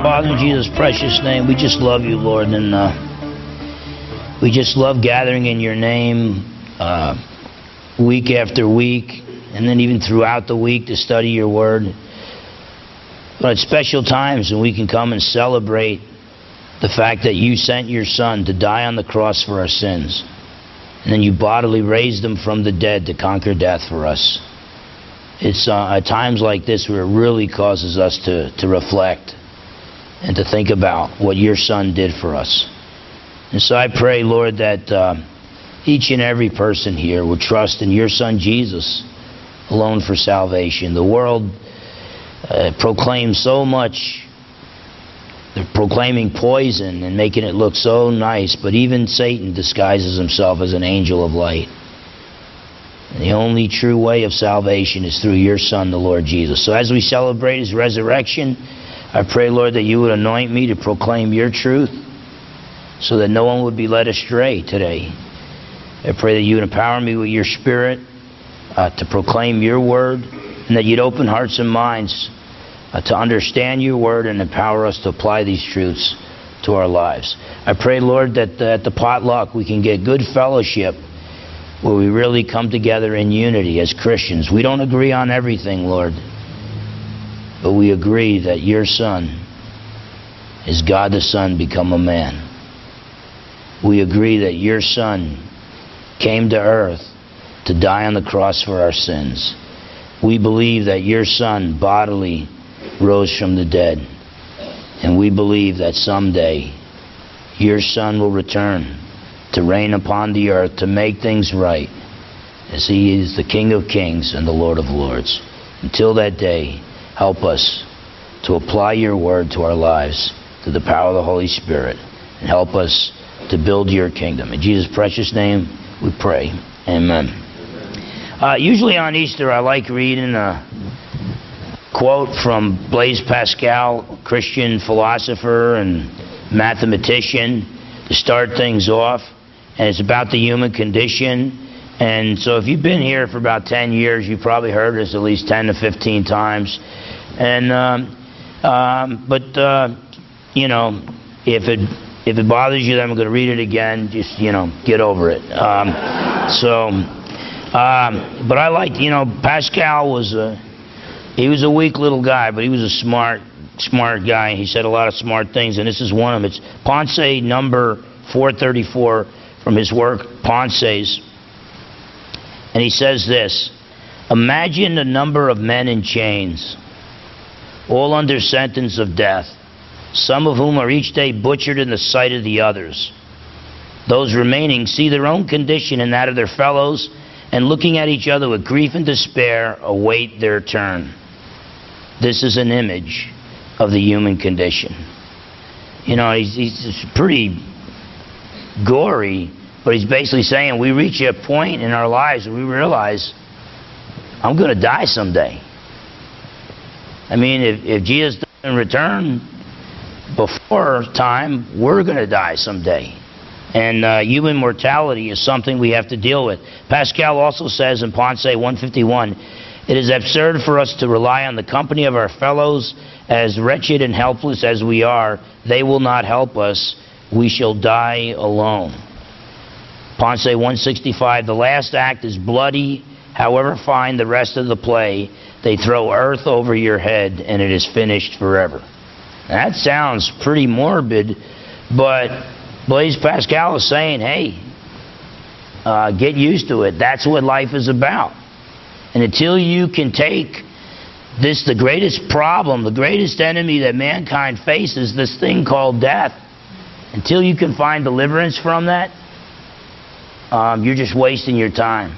Father, in Jesus' precious name, we just love you, Lord, and we just love gathering in your name week after week, and then even throughout the week to study your word. But at special times when we can come and celebrate the fact that you sent your Son to die on the cross for our sins, and then you bodily raised him from the dead to conquer death for us. It's at times like this where it really causes us to reflect and to think about what your Son did for us. And so I pray, Lord, that each and every person here will trust in your Son Jesus alone for salvation. The world proclaims so much. They're proclaiming poison and making it look so nice, but even Satan disguises himself as an angel of light. And the only true way of salvation is through your Son, the Lord Jesus. So as we celebrate his resurrection, I pray, Lord, that you would anoint me to proclaim your truth so that no one would be led astray today. I pray that you would empower me with your Spirit to proclaim your word, and that you'd open hearts and minds to understand your word and empower us to apply these truths to our lives. I pray, Lord, that at the potluck we can get good fellowship where we really come together in unity as Christians. We don't agree on everything, Lord, but we agree that your Son is God the Son become a man. We agree that your Son came to earth to die on the cross for our sins. We believe that your Son bodily rose from the dead. And we believe that someday your Son will return to reign upon the earth, to make things right, as he is the King of Kings and the Lord of Lords. Until that day, help us to apply your word to our lives through the power of the Holy Spirit, and help us to build your kingdom. In Jesus' precious name we pray. Amen. Usually on Easter I like reading a quote from Blaise Pascal, Christian philosopher and mathematician, to start things off. And it's about the human condition. And so if you've been here for about 10 years, you've probably heard this at least 10 to 15 times. And you know, if it bothers you that I'm going to read it again, just, you know, get over it. But I liked, you know, Pascal was he was a weak little guy, but he was a smart guy. He said a lot of smart things, and this is one of them. It's Pensée number 434 from his work Pensées. And he says this: imagine a number of men in chains, all under sentence of death, some of whom are each day butchered in the sight of the others. Those remaining see their own condition and that of their fellows, and looking at each other with grief and despair, await their turn. This is an image of the human condition. You know, he's pretty gory, but he's basically saying we reach a point in our lives where we realize, I'm going to die someday. I mean, if Jesus doesn't return before time, we're going to die someday. And human mortality is something we have to deal with. Pascal also says in Pensée 151, it is absurd for us to rely on the company of our fellows. As wretched and helpless as we are, they will not help us. We shall die alone. Pensée 165, the last act is bloody. However fine the rest of the play, they throw earth over your head and it is finished forever. Now, that sounds pretty morbid, but Blaise Pascal is saying, hey, get used to it. That's what life is about. And until you can take this, the greatest problem, the greatest enemy that mankind faces, this thing called death, until you can find deliverance from that, you're just wasting your time.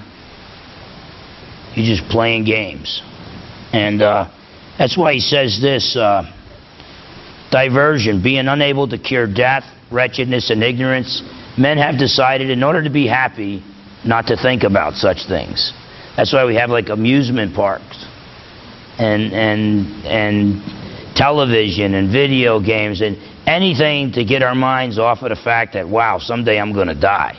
You're just playing games. And that's why he says this, diversion, being unable to cure death, wretchedness, and ignorance, men have decided in order to be happy not to think about such things. That's why we have like amusement parks and television and video games and anything to get our minds off of the fact that, wow, someday I'm going to die.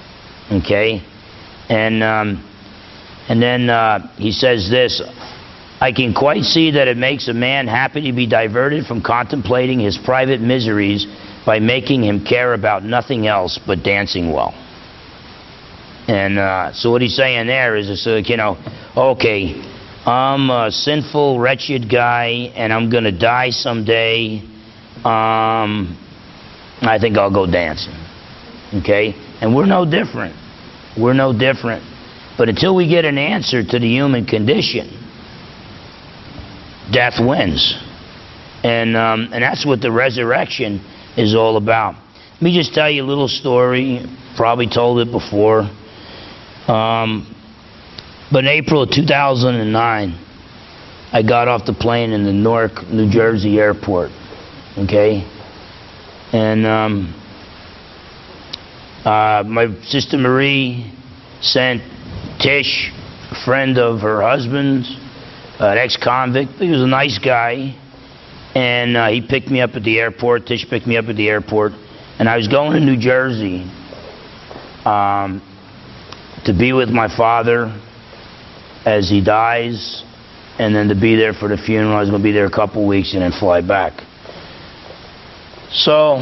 Okay? And then he says this, I can quite see that it makes a man happy to be diverted from contemplating his private miseries by making him care about nothing else but dancing well. And so what he's saying there is, you know, okay, I'm a sinful, wretched guy, and I'm going to die someday. I think I'll go dancing. Okay? And we're no different. We're no different. But until we get an answer to the human condition, death wins. And that's what the resurrection is all about. Let me just tell you a little story. Probably told it before. But in April of 2009, I got off the plane in the Newark, New Jersey airport. Okay? And my sister Marie sent Tish, a friend of her husband's, an ex-convict. He was a nice guy. And he picked me up at the airport. Tish picked me up at the airport. And I was going to New Jersey to be with my father as he dies, and then to be there for the funeral. I was going to be there a couple weeks and then fly back. So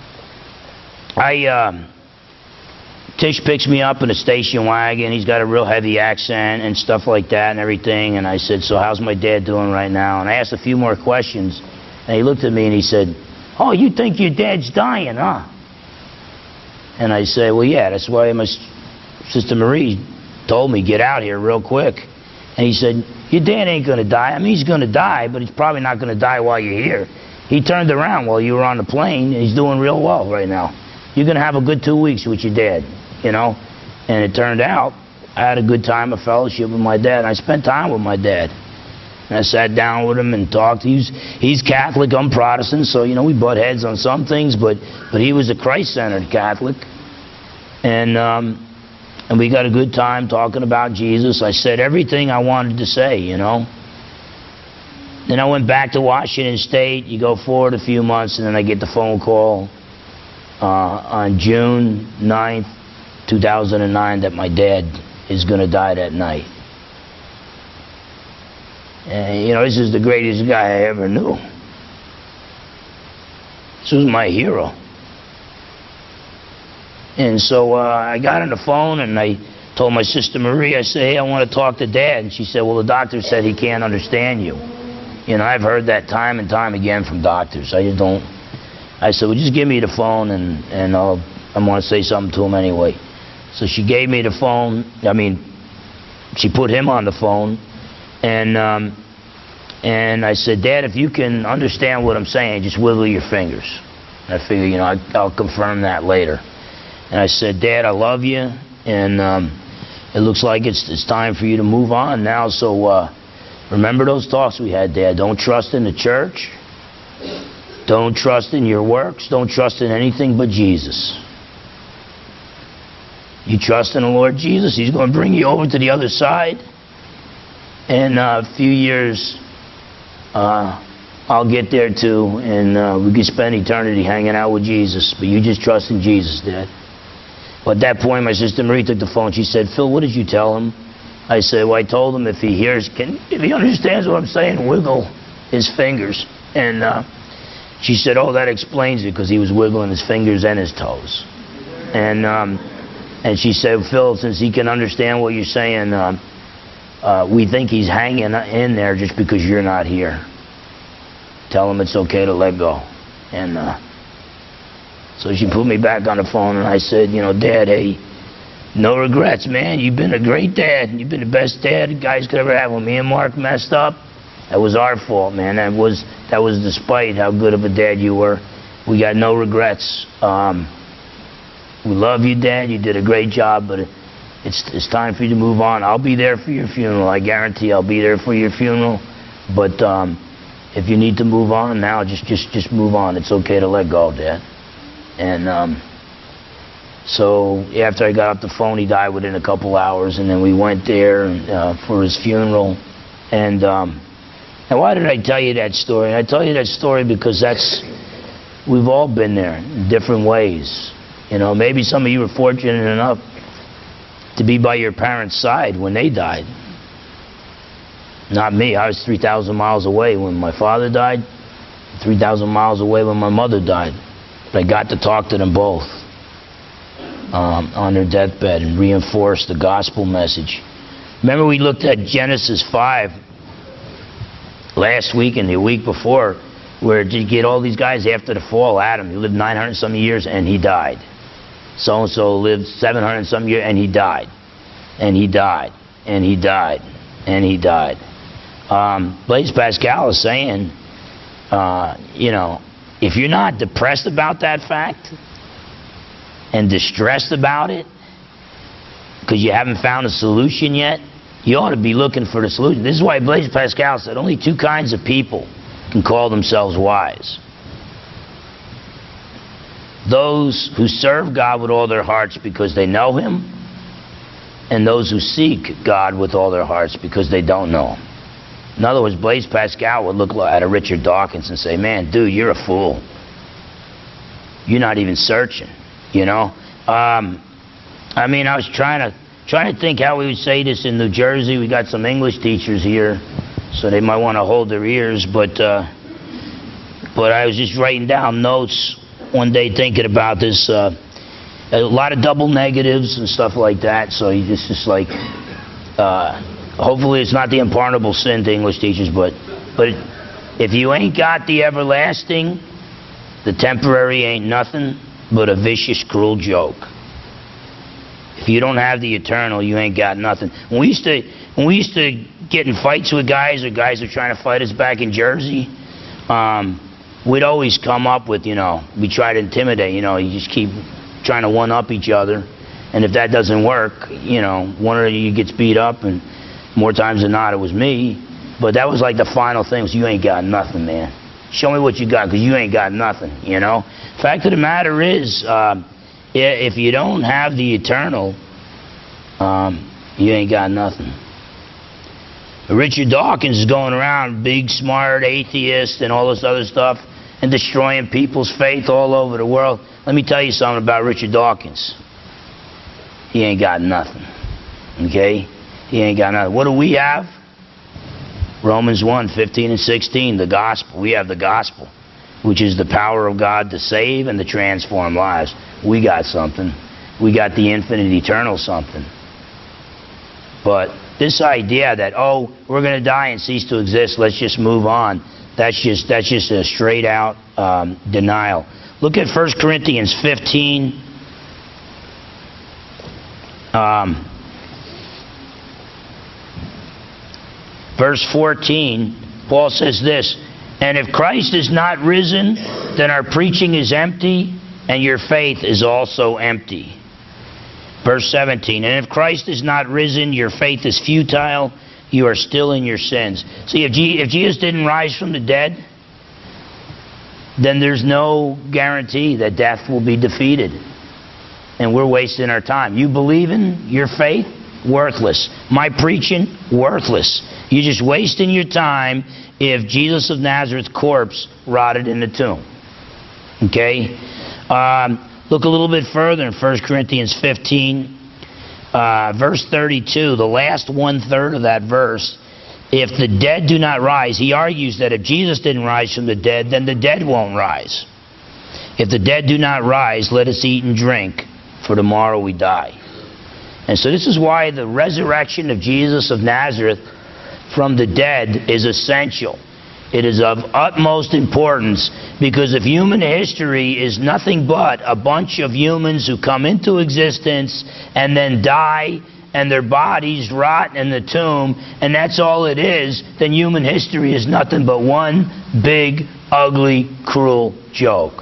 Tish picks me up in a station wagon. He's got a real heavy accent and stuff like that and everything. And I said, so how's my dad doing right now? And I asked a few more questions. And he looked at me and he said, oh, you think your dad's dying, huh? And I said, well, yeah, that's why my sister Marie told me, get out here real quick. And he said, your dad ain't going to die. I mean, he's going to die, but he's probably not going to die while you're here. He turned around while you were on the plane, and he's doing real well right now. You're going to have a good 2 weeks with your dad, you know? And it turned out I had a good time of fellowship with my dad. And I spent time with my dad. And I sat down with him and talked. He's Catholic, I'm Protestant, so, you know, we butt heads on some things, but he was a Christ-centered Catholic. And we got a good time talking about Jesus. I said everything I wanted to say, you know. Then I went back to Washington State. You go forward a few months, and then I get the phone call on June 9th, 2009, that my dad is going to die that night. And, you know, this is the greatest guy I ever knew. This was my hero. And so I got on the phone and I told my sister Marie, I said, hey, I want to talk to Dad. And she said, well, the doctor said he can't understand you. You know, I've heard that time and time again from doctors. I just don't. I said, well, just give me the phone and I want to say something to him anyway. So she gave me the phone. I mean, she put him on the phone. And I said, Dad, if you can understand what I'm saying, just wiggle your fingers. And I figured, you know, I'll confirm that later. And I said, Dad, I love you, and it looks like it's time for you to move on now. So remember those talks we had, Dad. Don't trust in the church. Don't trust in your works. Don't trust in anything but Jesus. You trust in the Lord Jesus, He's going to bring you over to the other side. And a few years, I'll get there too, and we can spend eternity hanging out with Jesus. But you just trust in Jesus, Dad. But at that point, my sister Marie took the phone. She said, Phil, what did you tell him? I said, well, I told him if he understands what I'm saying, wiggle his fingers. And she said, oh, that explains it, because he was wiggling his fingers and his toes. And she said, Phil, since he can understand what you're saying, we think he's hanging in there just because you're not here. Tell him it's okay to let go. And so she put me back on the phone, and I said, you know, Dad, hey, no regrets, man. You've been a great dad. You've been the best dad the guys could ever have. When me and Mark messed up, that was our fault, man. That was despite how good of a dad you were. We got no regrets. We love you, Dad. You did a great job, but it's time for you to move on. I'll be there for your funeral. I guarantee I'll be there for your funeral. But if you need to move on now, just move on. It's okay to let go, Dad. And so after I got off the phone, he died within a couple hours, and then we went there for his funeral. And why did I tell you that story? I tell you that story because we've all been there in different ways. You know, maybe some of you were fortunate enough to be by your parents' side when they died. Not me. I was 3,000 miles away when my father died, 3,000 miles away when my mother died. But I got to talk to them both on their deathbed and reinforce the gospel message. Remember, we looked at Genesis 5 last week and the week before, where you get all these guys after the fall. Adam, he lived 900 some years and he died. So-and-so lived 700 some years and he died. And he died. And he died. And he died. Blaise Pascal is saying, if you're not depressed about that fact and distressed about it because you haven't found a solution yet, you ought to be looking for the solution. This is why Blaise Pascal said only two kinds of people can call themselves wise. Those who serve God with all their hearts because they know Him, and those who seek God with all their hearts because they don't know Him. In other words, Blaise Pascal would look at a Richard Dawkins and say, man, dude, you're a fool. You're not even searching, I was trying to think how we would say this in New Jersey. We got some English teachers here, so they might want to hold their ears, but I was just writing down notes one day thinking about this. A lot of double negatives and stuff like that, so you just like... hopefully it's not the unpardonable sin to English teachers, but if you ain't got the everlasting, the temporary ain't nothing but a vicious, cruel joke. If you don't have the eternal, you ain't got nothing. When we used to get in fights with guys, or guys were trying to fight us back in Jersey, we'd always come up with, we try to intimidate, you just keep trying to one-up each other, and if that doesn't work, one of you gets beat up, and more times than not, it was me. But that was like the final thing, was you ain't got nothing, man. Show me what you got, because you ain't got nothing, Fact of the matter is, if you don't have the eternal, you ain't got nothing. Richard Dawkins is going around, big, smart atheist and all this other stuff, and destroying people's faith all over the world. Let me tell you something about Richard Dawkins. He ain't got nothing, okay? He ain't got nothing. What do we have? Romans 1, 15 and 16, the gospel. We have the gospel, which is the power of God to save and to transform lives. We got something. We got the infinite, eternal something. But this idea that, we're going to die and cease to exist, let's just move on, that's just a straight out denial. Look at 1 Corinthians 15. Verse 14, Paul says this, and if Christ is not risen, then our preaching is empty, and your faith is also empty. Verse 17, and if Christ is not risen, your faith is futile, you are still in your sins. See, if Jesus didn't rise from the dead, then there's no guarantee that death will be defeated. And we're wasting our time. You believe in your faith? Worthless. My preaching? Worthless. You're just wasting your time if Jesus of Nazareth's corpse rotted in the tomb. Okay? Look a little bit further in 1 Corinthians 15, verse 32, the last one-third of that verse. If the dead do not rise, he argues that if Jesus didn't rise from the dead, then the dead won't rise. If the dead do not rise, let us eat and drink, for tomorrow we die. And so this is why the resurrection of Jesus of Nazareth from the dead is essential. It is of utmost importance, because if human history is nothing but a bunch of humans who come into existence and then die and their bodies rot in the tomb, and that's all it is, then human history is nothing but one big, ugly, cruel joke.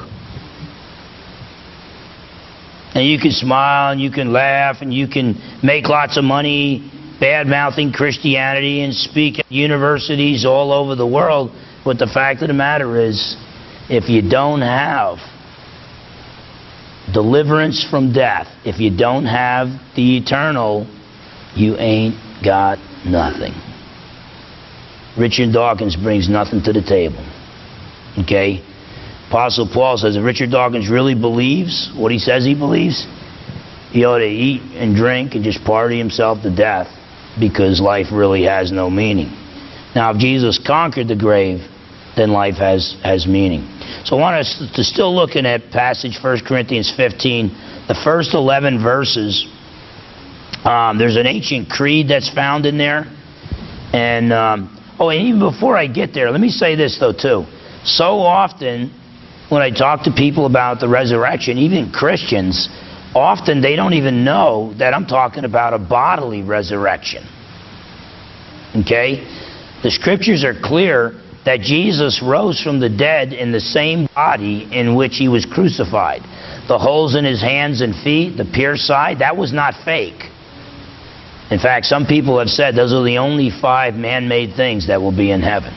And you can smile and you can laugh and you can make lots of money bad-mouthing Christianity and speak at universities all over the world. But the fact of the matter is, if you don't have deliverance from death, if you don't have the eternal, you ain't got nothing. Richard Dawkins brings nothing to the table. Okay? Apostle Paul says if Richard Dawkins really believes what he says he believes, he ought to eat and drink and just party himself to death, because life really has no meaning. Now, if Jesus conquered the grave, then life has meaning. So I want us to still looking at passage 1 Corinthians 15, the first 11 verses. There's an ancient creed that's found in there. And, and even before I get there, let me say this, though, too. So often, when I talk to people about the resurrection, even Christians, often they don't even know that I'm talking about a bodily resurrection. Okay? The scriptures are clear that Jesus rose from the dead in the same body in which he was crucified. The holes in his hands and feet, the pierced side, that was not fake. In fact, some people have said those are the only 5 man-made things that will be in heaven.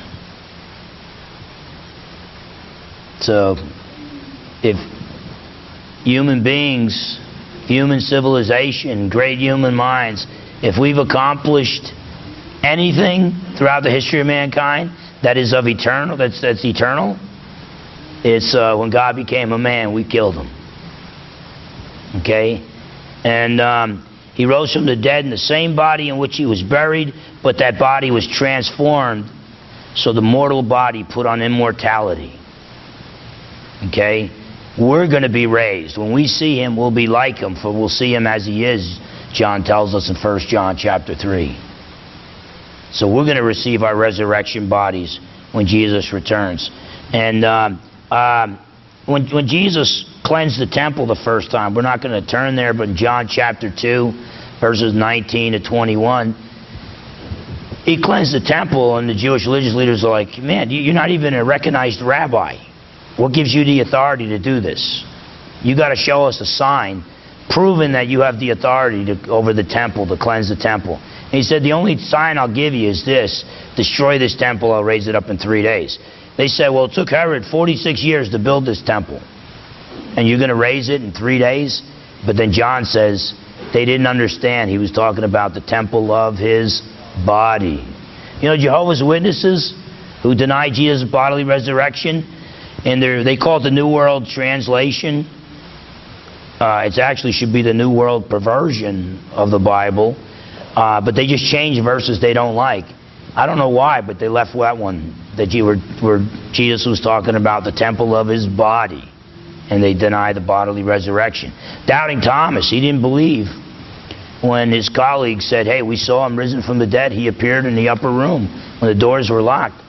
So, if human beings, human civilization, great human minds, if we've accomplished anything throughout the history of mankind that is of eternal, that's eternal, it's when God became a man, we killed him. Okay? And he rose from the dead in the same body in which he was buried, but that body was transformed, so the mortal body put on immortality. Okay? We're going to be raised. When we see him, we'll be like him, for we'll see him as he is, John tells us in 1 John chapter 3. So we're going to receive our resurrection bodies when Jesus returns. And when Jesus cleansed the temple the first time, we're not going to turn there, but in John chapter 2, verses 19 to 21, he cleansed the temple, and the Jewish religious leaders are like, man, you're not even a recognized rabbi. What gives you the authority to do this? You got to show us a sign proving that you have the authority over the temple, to cleanse the temple. And he said, the only sign I'll give you is this: destroy this temple, I'll raise it up in 3 days. They said, well, it took Herod 46 years to build this temple, and you're going to raise it in 3 days? But then John says they didn't understand. He was talking about the temple of his body. You know, Jehovah's Witnesses, who deny Jesus' bodily resurrection, and they call it the New World Translation. It actually should be the New World Perversion of the Bible. But they just change verses they don't like. I don't know why, but they left that one, where Jesus was talking about the temple of his body, and they deny the bodily resurrection. Doubting Thomas, he didn't believe when his colleagues said, hey, we saw him risen from the dead. He appeared in the upper room when the doors were locked.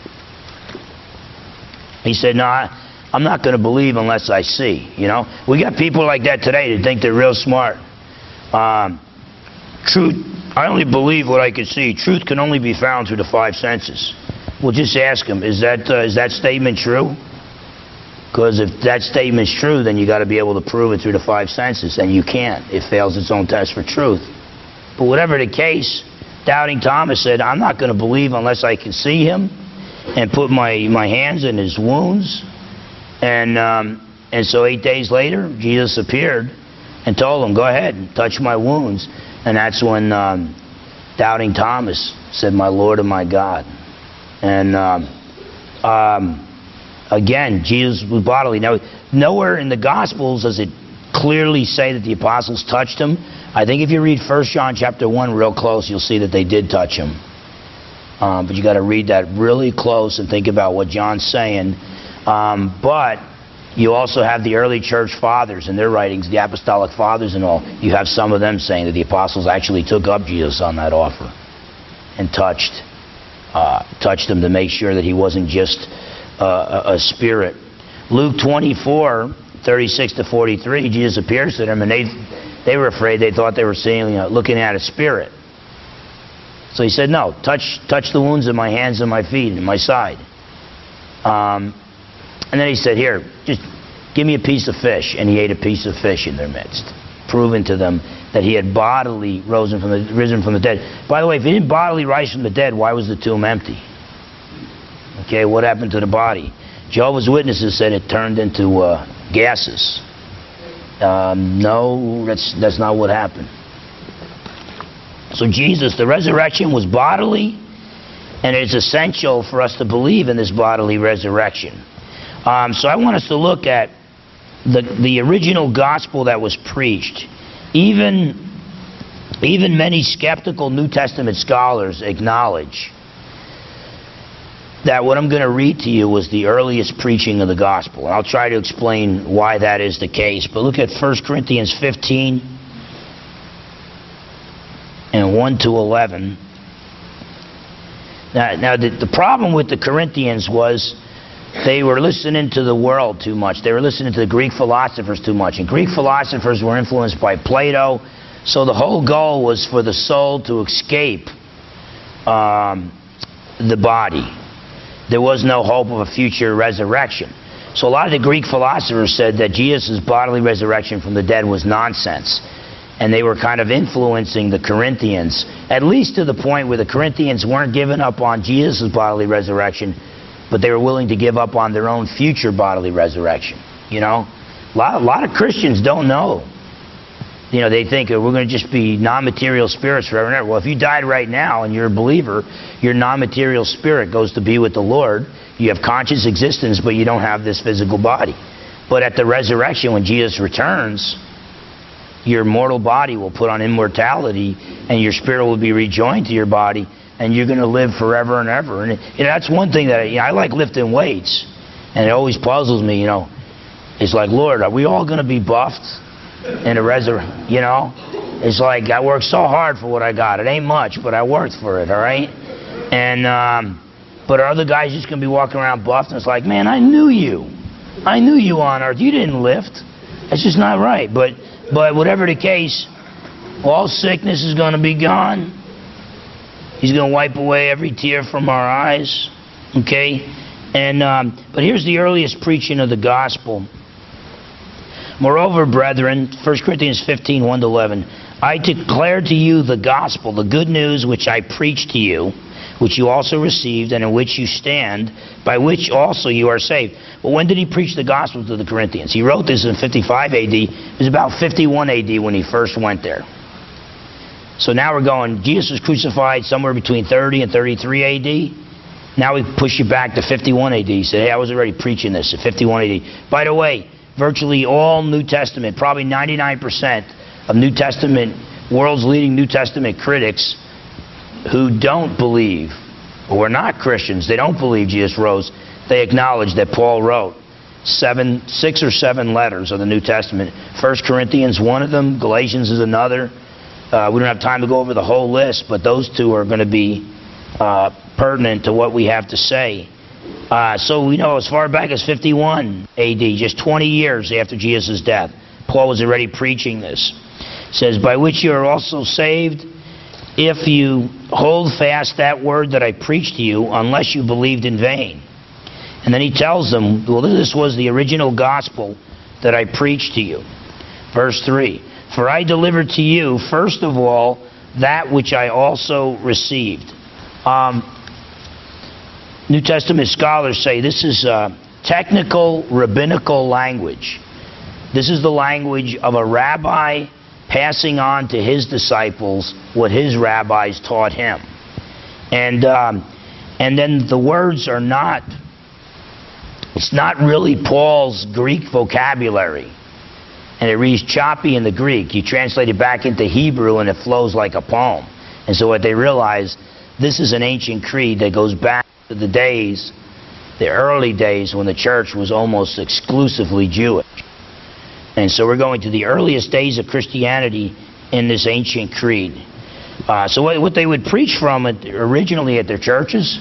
He said, no, I'm not going to believe unless I see. You know, we got people like that today that think they're real smart. Truth, I only believe what I can see. Truth can only be found through the 5 senses. Well, just ask them, is that statement true? Because if that statement's true, then you got to be able to prove it through the 5 senses, and you can't. It fails its own test for truth. But whatever the case, Doubting Thomas said, I'm not going to believe unless I can see him and put my hands in his wounds. And so 8 days later, Jesus appeared and told him, go ahead and touch my wounds. And that's when Doubting Thomas said, my Lord and my God. And again, Jesus was bodily. Now, nowhere in the Gospels does it clearly say that the apostles touched him. I think if you read 1 John chapter 1 real close, you'll see that they did touch him. But you got to read that really close and think about what John's saying. But you also have the early church fathers in their writings, the apostolic fathers and all. You have some of them saying that the apostles actually took up Jesus on that offer and touched him to make sure that he wasn't just a spirit. Luke 24, 36 to 43, Jesus appears to them, and they were afraid. They thought they were seeing, looking at a spirit. So he said, no, touch the wounds in my hands and my feet and my side. And then he said, here, just give me a piece of fish. And he ate a piece of fish in their midst, proving to them that he had bodily risen from the dead. By the way, if he didn't bodily rise from the dead, why was the tomb empty? Okay, what happened to the body? Jehovah's Witnesses said it turned into gases. No, that's not what happened. So Jesus, the resurrection was bodily, and it's essential for us to believe in this bodily resurrection. So I want us to look at the original gospel that was preached. Even many skeptical New Testament scholars acknowledge that what I'm going to read to you was the earliest preaching of the gospel. And I'll try to explain why that is the case. But look at 1 Corinthians 15 and 1 to 11. Now the problem with the Corinthians was they were listening to the world too much. They were listening to the Greek philosophers too much. And Greek philosophers were influenced by Plato. So the whole goal was for the soul to escape the body. There was no hope of a future resurrection. So a lot of the Greek philosophers said that Jesus' bodily resurrection from the dead was nonsense. And they were kind of influencing the Corinthians, at least to the point where the Corinthians weren't giving up on Jesus' bodily resurrection, but they were willing to give up on their own future bodily resurrection. You know, a lot of Christians don't know. You know, they think, we're going to just be non-material spirits forever and ever. Well, if you died right now and you're a believer, your non-material spirit goes to be with the Lord. You have conscious existence, but you don't have this physical body. But at the resurrection, when Jesus returns, your mortal body will put on immortality, and your spirit will be rejoined to your body, and you're going to live forever and ever. And that's one thing that I like lifting weights, and it always puzzles me. You know, it's like, Lord, are we all going to be buffed in a resurrection? You know, it's like I worked so hard for what I got. It ain't much, but I worked for it. All right, and but are other guys just going to be walking around buffed? And it's like, man, I knew you on earth. You didn't lift. That's just not right. But whatever the case, all sickness is going to be gone. He's going to wipe away every tear from our eyes. Okay? And but here's the earliest preaching of the gospel. Moreover, brethren, 1 Corinthians 15, 1 to 11, I declare to you the gospel, the good news which I preached to you, which you also received, and in which you stand, by which also you are saved. But when did he preach the gospel to the Corinthians? He wrote this in 55 AD. It was about 51 AD when he first went there. So now we're going, Jesus was crucified somewhere between 30 and 33 AD. Now we push you back to 51 AD. He said, hey, I was already preaching this at 51 AD. By the way, virtually all New Testament, probably 99% of New Testament, world's leading New Testament critics who don't believe, or are not Christians, they don't believe Jesus rose, they acknowledge that Paul wrote 6 or 7 letters of the New Testament. 1 Corinthians, one of them. Galatians is another. We don't have time to go over the whole list, but those two are going to be pertinent to what we have to say. So we know as far back as 51 AD, just 20 years after Jesus' death, Paul was already preaching this. It says, by which you are also saved, if you hold fast that word that I preached to you, unless you believed in vain. And then he tells them, well, this was the original gospel that I preached to you. Verse 3, for I delivered to you, first of all, that which I also received. New Testament scholars say this is technical rabbinical language. This is the language of a rabbi passing on to his disciples what his rabbis taught him. And then the words are not, it's not really Paul's Greek vocabulary. And it reads choppy in the Greek. You translate it back into Hebrew and it flows like a poem. And so what they realize, this is an ancient creed that goes back to the days, the early days when the church was almost exclusively Jewish. And so we're going to the earliest days of Christianity in this ancient creed. So what they would preach from it originally at their churches,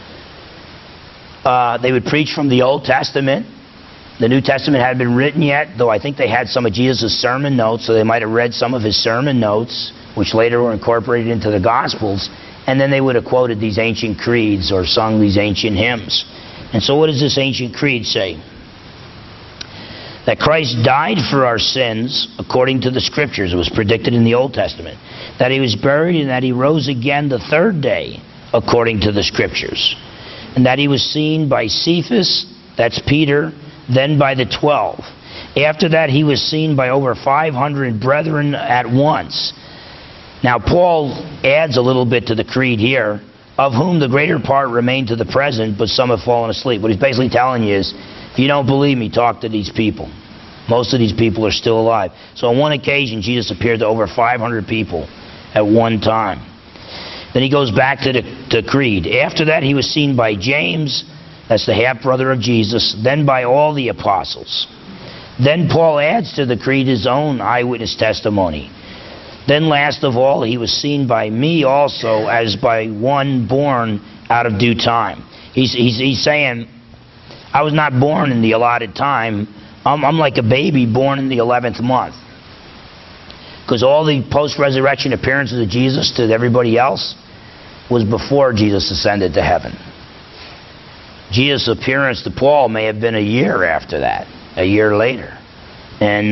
they would preach from the Old Testament. The New Testament hadn't been written yet, though I think they had some of Jesus' sermon notes, so they might have read some of his sermon notes, which later were incorporated into the Gospels, and then they would have quoted these ancient creeds or sung these ancient hymns. And so what does this ancient creed say? That Christ died for our sins according to the Scriptures. It was predicted in the Old Testament. That he was buried and that he rose again the third day according to the Scriptures. And that he was seen by Cephas, that's Peter, then by the 12. After that he was seen by over 500 brethren at once. Now Paul adds a little bit to the creed here, of whom the greater part remain to the present, but some have fallen asleep. What he's basically telling you is, if you don't believe me, talk to these people. Most of these people are still alive. So on one occasion, Jesus appeared to over 500 people at one time. Then he goes back to the creed. After that, he was seen by James, that's the half-brother of Jesus, then by all the apostles. Then Paul adds to the creed his own eyewitness testimony. Then last of all, he was seen by me also as by one born out of due time. He's saying, I was not born in the allotted time. I'm like a baby born in the 11th month. Because all the post-resurrection appearances of Jesus to everybody else was before Jesus ascended to heaven. Jesus' appearance to Paul may have been a year after that, a year later. And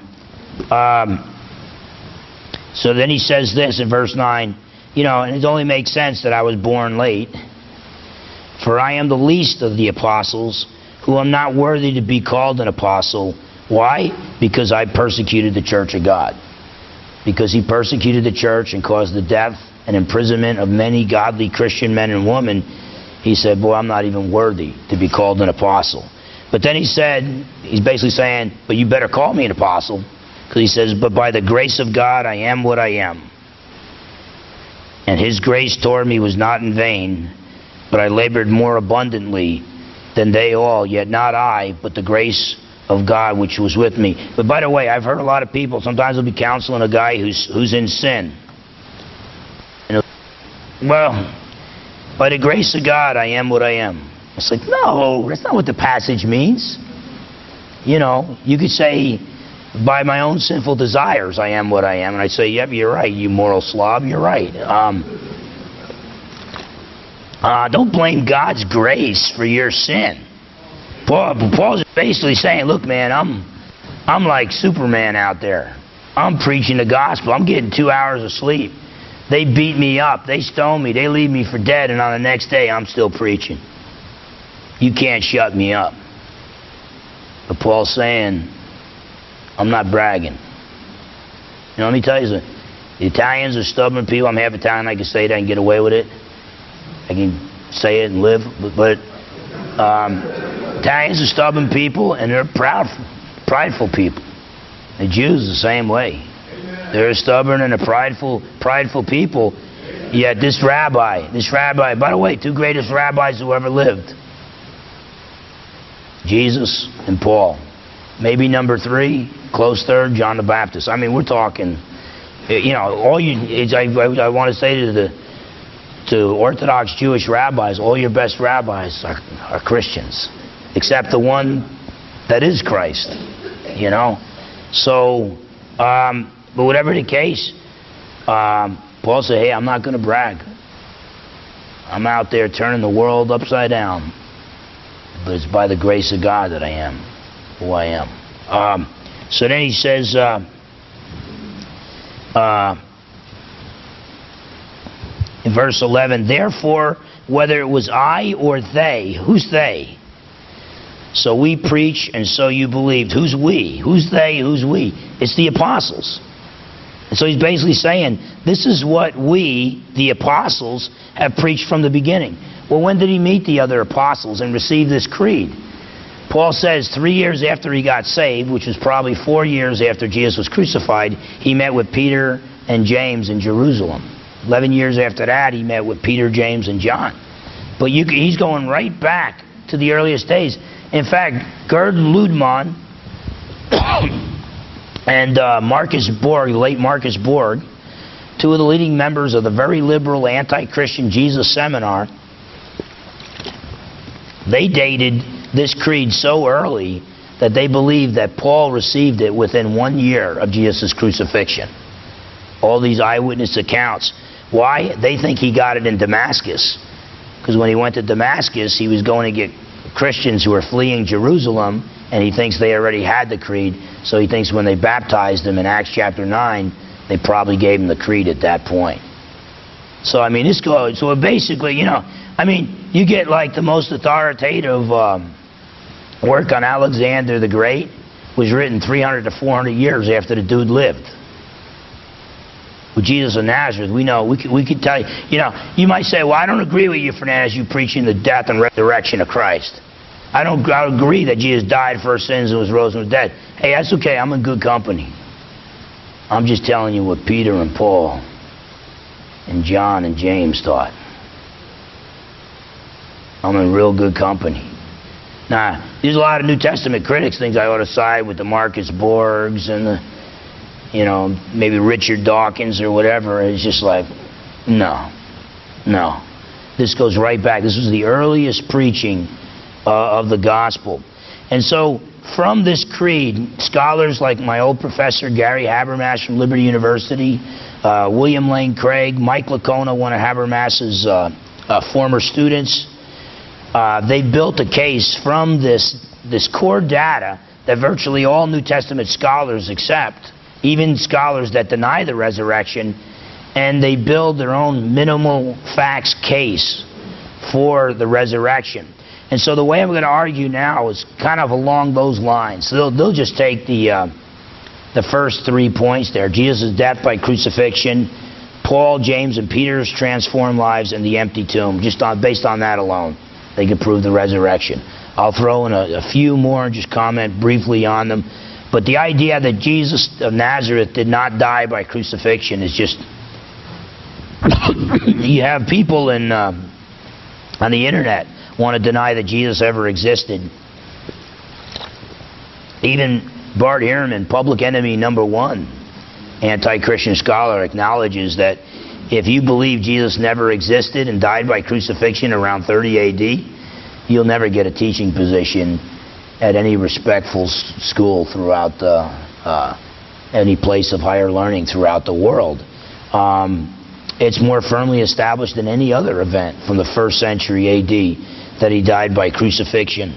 so then he says this in verse 9, and it only makes sense that I was born late. For I am the least of the apostles, who am not worthy to be called an apostle. Why? Because I persecuted the church of God. Because he persecuted the church and caused the death and imprisonment of many godly Christian men and women, he said, boy, I'm not even worthy to be called an apostle. But then he said, he's basically saying, but you better call me an apostle. Because he says, but by the grace of God I am what I am. And his grace toward me was not in vain, but I labored more abundantly than they all, yet not I, but the grace of God which was with me. But by the way, I've heard a lot of people, sometimes they'll be counseling a guy who's in sin. Well, by the grace of God I am what I am. It's like, no, that's not what the passage means. You could say, by my own sinful desires I am what I am. And I'd say, yep, you're right, you moral slob, you're right. Don't blame God's grace for your sin. Paul's basically saying, look, man, I'm like Superman out there. I'm preaching the gospel. I'm getting 2 hours of sleep. They beat me up. They stone me. They leave me for dead. And on the next day, I'm still preaching. You can't shut me up. But Paul's saying, I'm not bragging. Let me tell you something. The Italians are stubborn people. I'm half Italian. I can say that and get away with it. I can say it and live. But Italians are stubborn people, and they're prideful people. The Jews the same way. They're stubborn and a prideful people. Yet this rabbi, by the way, two greatest rabbis who ever lived, Jesus and Paul. Maybe number 3, close third, John the Baptist. I mean, we're talking, I want to say to Orthodox Jewish rabbis, all your best rabbis are Christians, except the one that is Christ, So, but whatever the case, Paul said, hey, I'm not going to brag. I'm out there turning the world upside down. But it's by the grace of God that I am who I am. So then he says, in verse 11, therefore, whether it was I or they, who's they? So we preach and so you believed. Who's we? Who's they? Who's we? It's the apostles. And so he's basically saying, this is what we, the apostles, have preached from the beginning. Well, when did he meet the other apostles and receive this creed? Paul says 3 years after he got saved, which was probably 4 years after Jesus was crucified, he met with Peter and James in Jerusalem. 11 years after that, he met with Peter, James, and John. But he's going right back to the earliest days. In fact, Gerd Lüdemann and Marcus Borg, the late Marcus Borg, two of the leading members of the very liberal anti-Christian Jesus Seminar, they dated this creed so early that they believed that Paul received it within 1 year of Jesus' crucifixion. All these eyewitness accounts. Why? They think he got it in Damascus. Because when he went to Damascus, he was going to get Christians who were fleeing Jerusalem, and he thinks they already had the creed. So he thinks when they baptized him in Acts chapter 9, they probably gave him the creed at that point. So, I mean, this goes. So basically, you get like the most authoritative work on Alexander the Great was written 300 to 400 years after the dude lived. With Jesus of Nazareth, we know, we could tell you, you might say, well, I don't agree with you, Fernandez, you preaching the death and resurrection of Christ. I agree that Jesus died for our sins and was rose and was dead. Hey, that's okay, I'm in good company. I'm just telling you what Peter and Paul and John and James taught. I'm in real good company. Now, there's a lot of New Testament critics think I ought to side with the Marcus Borgs and the, maybe Richard Dawkins or whatever. It's just like, no. This goes right back. This was the earliest preaching of the gospel. And so, from this creed, scholars like my old professor, Gary Habermas from Liberty University, William Lane Craig, Mike Licona, one of Habermas's former students, they built a case from this core data that virtually all New Testament scholars accept, even scholars that deny the resurrection, and they build their own minimal facts case for the resurrection. And so the way I'm going to argue now is kind of along those lines. So they'll just take the first 3 points there: Jesus' death by crucifixion, Paul, James, and Peter's transformed lives, and the empty tomb. Based on that alone, they can prove the resurrection. I'll throw in a few more and just comment briefly on them. But the idea that Jesus of Nazareth did not die by crucifixion is just... You have people on the internet want to deny that Jesus ever existed. Even Bart Ehrman, public enemy #1, anti-Christian scholar, acknowledges that if you believe Jesus never existed and died by crucifixion around 30 AD, you'll never get a teaching position at any respectful school throughout any place of higher learning throughout the world. It's more firmly established than any other event from the 1st century AD that he died by crucifixion.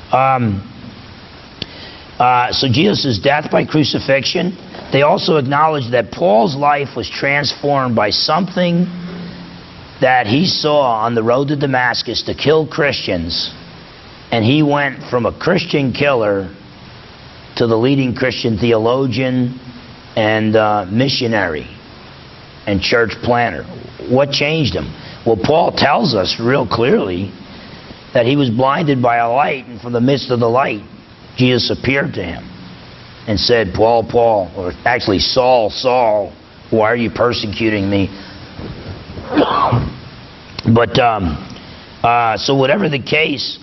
So Jesus' death by crucifixion. They also acknowledge that Paul's life was transformed by something that he saw on the road to Damascus to kill Christians, and he went from a Christian killer to the leading Christian theologian and missionary and church planter. What changed him? Well, Paul tells us real clearly that he was blinded by a light, and from the midst of the light, Jesus appeared to him and said, Paul, Paul, or actually Saul, Saul, why are you persecuting me? But, so whatever the case,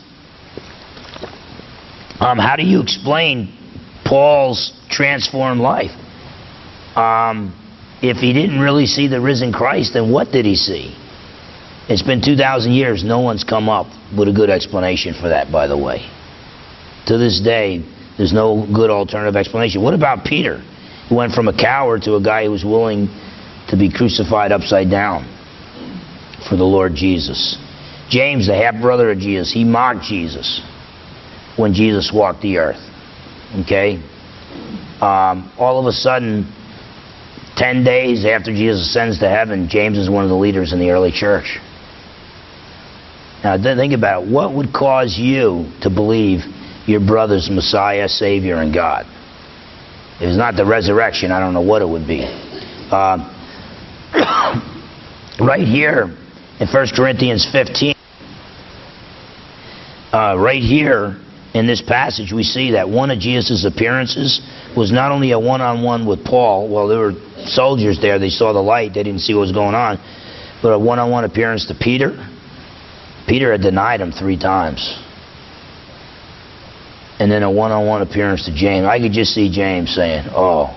how do you explain Paul's transformed life? If he didn't really see the risen Christ, then what did he see? It's been 2,000 years. No one's come up with a good explanation for that, by the way. To this day, there's no good alternative explanation. What about Peter, who went from a coward to a guy who was willing to be crucified upside down for the Lord Jesus? James, the half-brother of Jesus, he mocked Jesus when Jesus walked the earth. Okay? All of a sudden, 10 days after Jesus ascends to heaven, James is one of the leaders in the early church. Now, think about it. What would cause you to believe your brother's Messiah, Savior, and God? If it's not the resurrection, I don't know what it would be. Right here in 1 Corinthians 15, right here in this passage, we see that one of Jesus' appearances was not only a one-on-one with Paul. Well, there were soldiers there. They saw the light. They didn't see what was going on. But a one-on-one appearance to Peter. Peter had denied him 3 times. And then a one-on-one appearance to James. I could just see James saying, oh,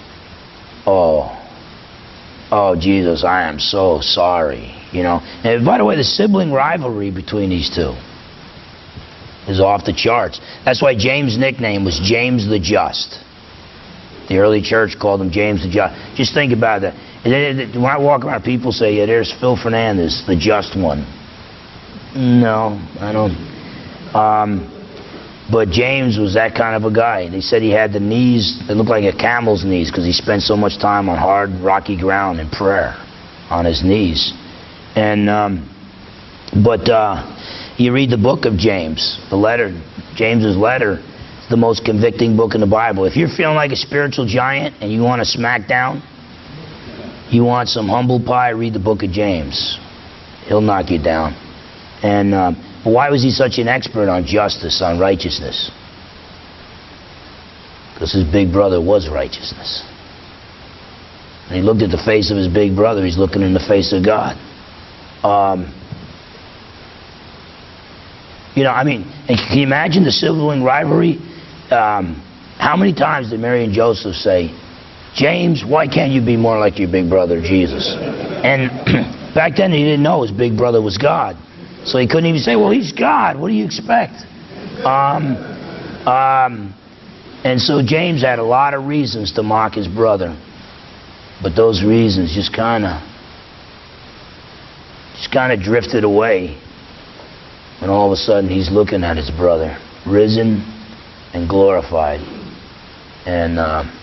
Jesus, I am so sorry. And by the way, the sibling rivalry between these two is off the charts. That's why James' nickname was James the Just. The early church called him James the Just. Just think about that. When I walk around, people say, yeah, there's Phil Fernandez, the just one. No, I don't. But James was that kind of a guy. They said he had the knees that looked like a camel's knees because he spent so much time on hard, rocky ground in prayer on his knees. And you read the book of James, the letter, James's letter, the most convicting book in the Bible. If you're feeling like a spiritual giant and you want to smack down, you want some humble pie, read the book of James. He'll knock you down. And why was he such an expert on justice, on righteousness? Because his big brother was righteousness. And he looked at the face of his big brother. He's looking in the face of God. You know, I mean, and can you imagine the sibling rivalry? How many times did Mary and Joseph say, James, why can't you be more like your big brother Jesus? And back then he didn't know his big brother was God. So he couldn't even say, well, he's God. What do you expect? And so James had a lot of reasons to mock his brother. But those reasons just kind of drifted away. And all of a sudden he's looking at his brother, risen and glorified. And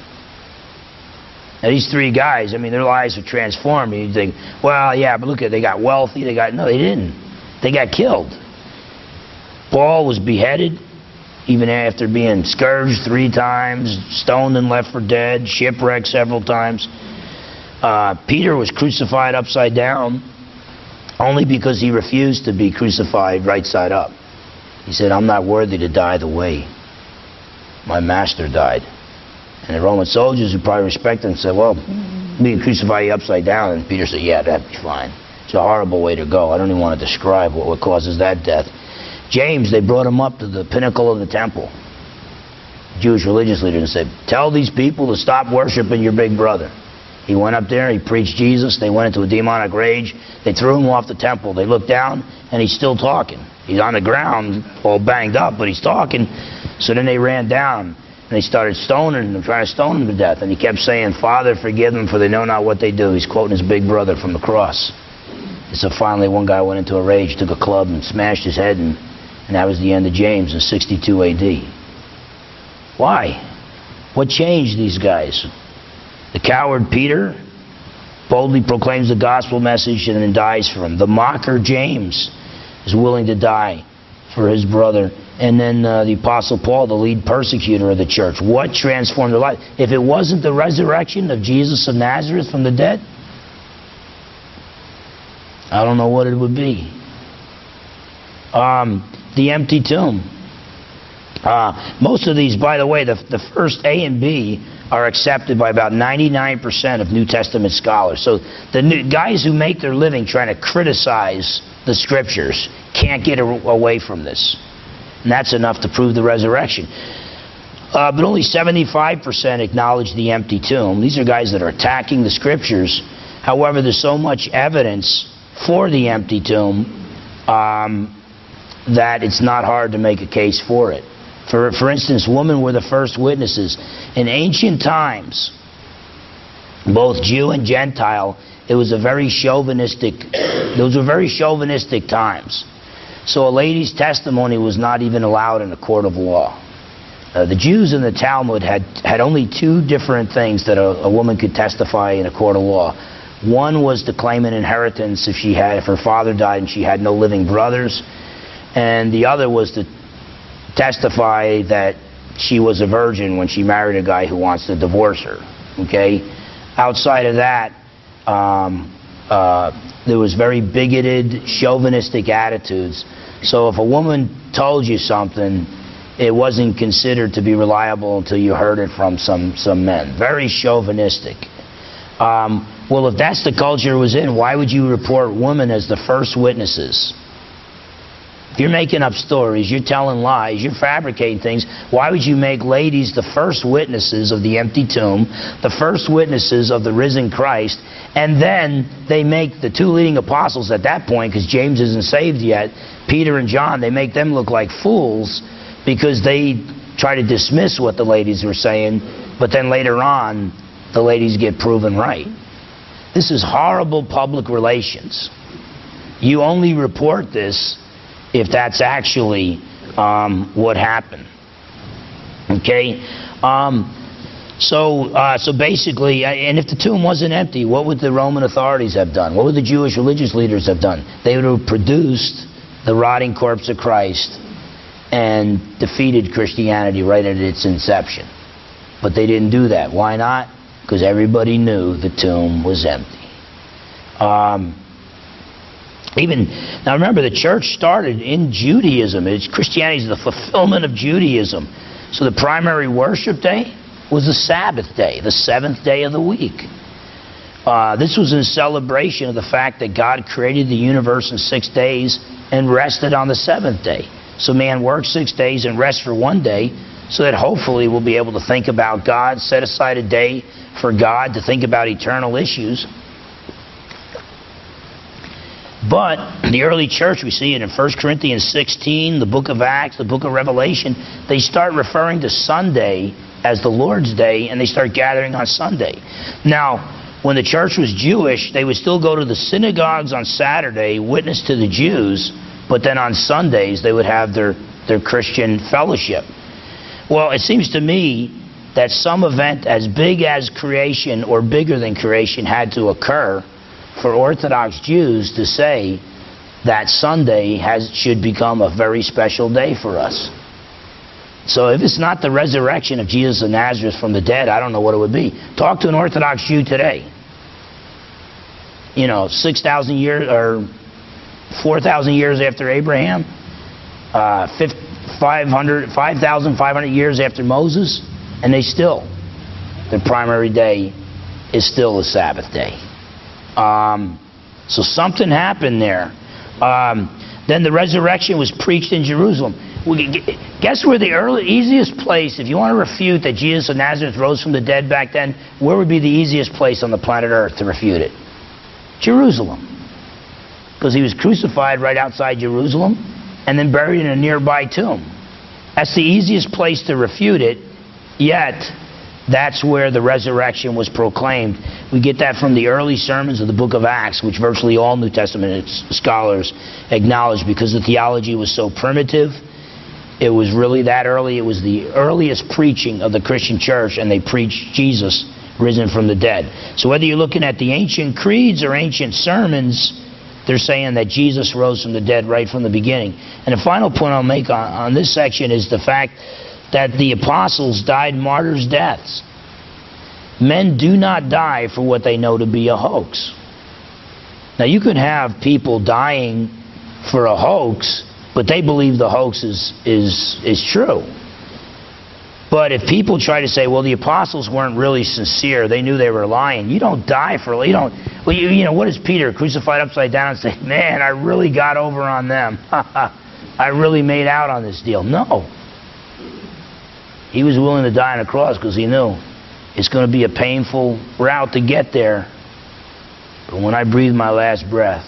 these three guys, I mean, their lives were transformed. You think, well, yeah, but look at, they got wealthy. No, they didn't. They got killed. Paul was beheaded, even after being scourged 3 times, stoned and left for dead, shipwrecked several times. Peter was crucified upside down, only because he refused to be crucified right side up. He said, I'm not worthy to die the way my master died. And the Roman soldiers, who probably respected him, said, well, we can crucify you upside down. And Peter said, yeah, that'd be fine. It's a horrible way to go. I don't even want to describe what causes that death. James, they brought him up to the pinnacle of the temple, Jewish religious leaders, and said, tell these people to stop worshiping your big brother. He went up there, he preached Jesus. They went into a demonic rage. They threw him off the temple. They looked down, and he's still talking. He's on the ground, all banged up, but he's talking. So then they ran down, and they started stoning him, trying to stone him to death. And he kept saying, Father, forgive them, for they know not what they do. He's quoting his big brother from the cross. And so finally one guy went into a rage, took a club, and smashed his head, and that was the end of James in 62 A.D. Why? What changed these guys? The coward Peter boldly proclaims the gospel message and then dies for him. The mocker James is willing to die for his brother. And then the Apostle Paul, the lead persecutor of the church. What transformed their life? If it wasn't the resurrection of Jesus of Nazareth from the dead, I don't know what it would be. The empty tomb. Most of these, by the way, the first A and B are accepted by about 99% of New Testament scholars. So the guys who make their living trying to criticize the scriptures can't get away from this. And that's enough to prove the resurrection. But only 75% acknowledge the empty tomb. These are guys that are attacking the scriptures. However, there's so much evidence for the empty tomb that it's not hard to make a case for it. For instance, women were the first witnesses. In ancient times, both Jew and Gentile, those were very chauvinistic times. So a lady's testimony was not even allowed in a court of law. The Jews in the Talmud had only 2 different things that a woman could testify in a court of law. One was to claim an inheritance if her father died and she had no living brothers. And the other was to testify that she was a virgin when she married a guy who wants to divorce her. Okay? Outside of that, there was very bigoted, chauvinistic attitudes. So if a woman told you something, it wasn't considered to be reliable until you heard it from some men. Very chauvinistic. Well, if that's the culture it was in, why would you report women as the first witnesses? If you're making up stories, you're telling lies, you're fabricating things, why would you make ladies the first witnesses of the empty tomb, the first witnesses of the risen Christ, and then they make the 2 leading apostles at that point, because James isn't saved yet, Peter and John, they make them look like fools because they try to dismiss what the ladies were saying, but then later on, the ladies get proven right. This is horrible public relations. You only report this if that's actually what happened. Okay? So basically, and if the tomb wasn't empty, what would the Roman authorities have done? What would the Jewish religious leaders have done? They would have produced the rotting corpse of Christ and defeated Christianity right at its inception. But they didn't do that. Why not? Because everybody knew the tomb was empty. Now remember, the church started in Judaism. Christianity is the fulfillment of Judaism. So the primary worship day was the Sabbath day, the 7th day of the week. This was in celebration of the fact that God created the universe in 6 days and rested on the 7th day. So man worked 6 days and rests for 1 day, so that hopefully we'll be able to think about God, set aside a day for God to think about eternal issues. But the early church, we see it in 1 Corinthians 16, the book of Acts, the book of Revelation, they start referring to Sunday as the Lord's Day, and they start gathering on Sunday. Now, when the church was Jewish, they would still go to the synagogues on Saturday, witness to the Jews, but then on Sundays they would have their Christian fellowship. Well, it seems to me that some event as big as creation or bigger than creation had to occur for Orthodox Jews to say that Sunday should become a very special day for us. So if it's not the resurrection of Jesus of Nazareth from the dead, I don't know what it would be. Talk to an Orthodox Jew today. 6,000 years or 4,000 years after Abraham, 5,500 years after Moses, and their primary day is still the Sabbath day. So something happened there. Then the resurrection was preached in Jerusalem. Guess where the easiest place, if you want to refute that Jesus of Nazareth rose from the dead back then, where would be the easiest place on the planet Earth to refute it? Jerusalem. Because he was crucified right outside Jerusalem and then buried in a nearby tomb. That's the easiest place to refute it, yet that's where the resurrection was proclaimed. We get that from the early sermons of the book of Acts, which virtually all New Testament scholars acknowledge because the theology was so primitive. It was really that early. It was the earliest preaching of the Christian church, and they preached Jesus risen from the dead. So whether you're looking at the ancient creeds or ancient sermons, they're saying that Jesus rose from the dead right from the beginning. And the final point I'll make on this section is the fact that the apostles died martyrs' deaths. Men do not die for what they know to be a hoax. Now you could have people dying for a hoax, but they believe the hoax is true. But if people try to say, well, the apostles weren't really sincere, they knew they were lying, you don't die for, what is Peter, crucified upside down and say, man, I really got over on them. I really made out on this deal. No. He was willing to die on a cross because he knew it's going to be a painful route to get there. But when I breathe my last breath,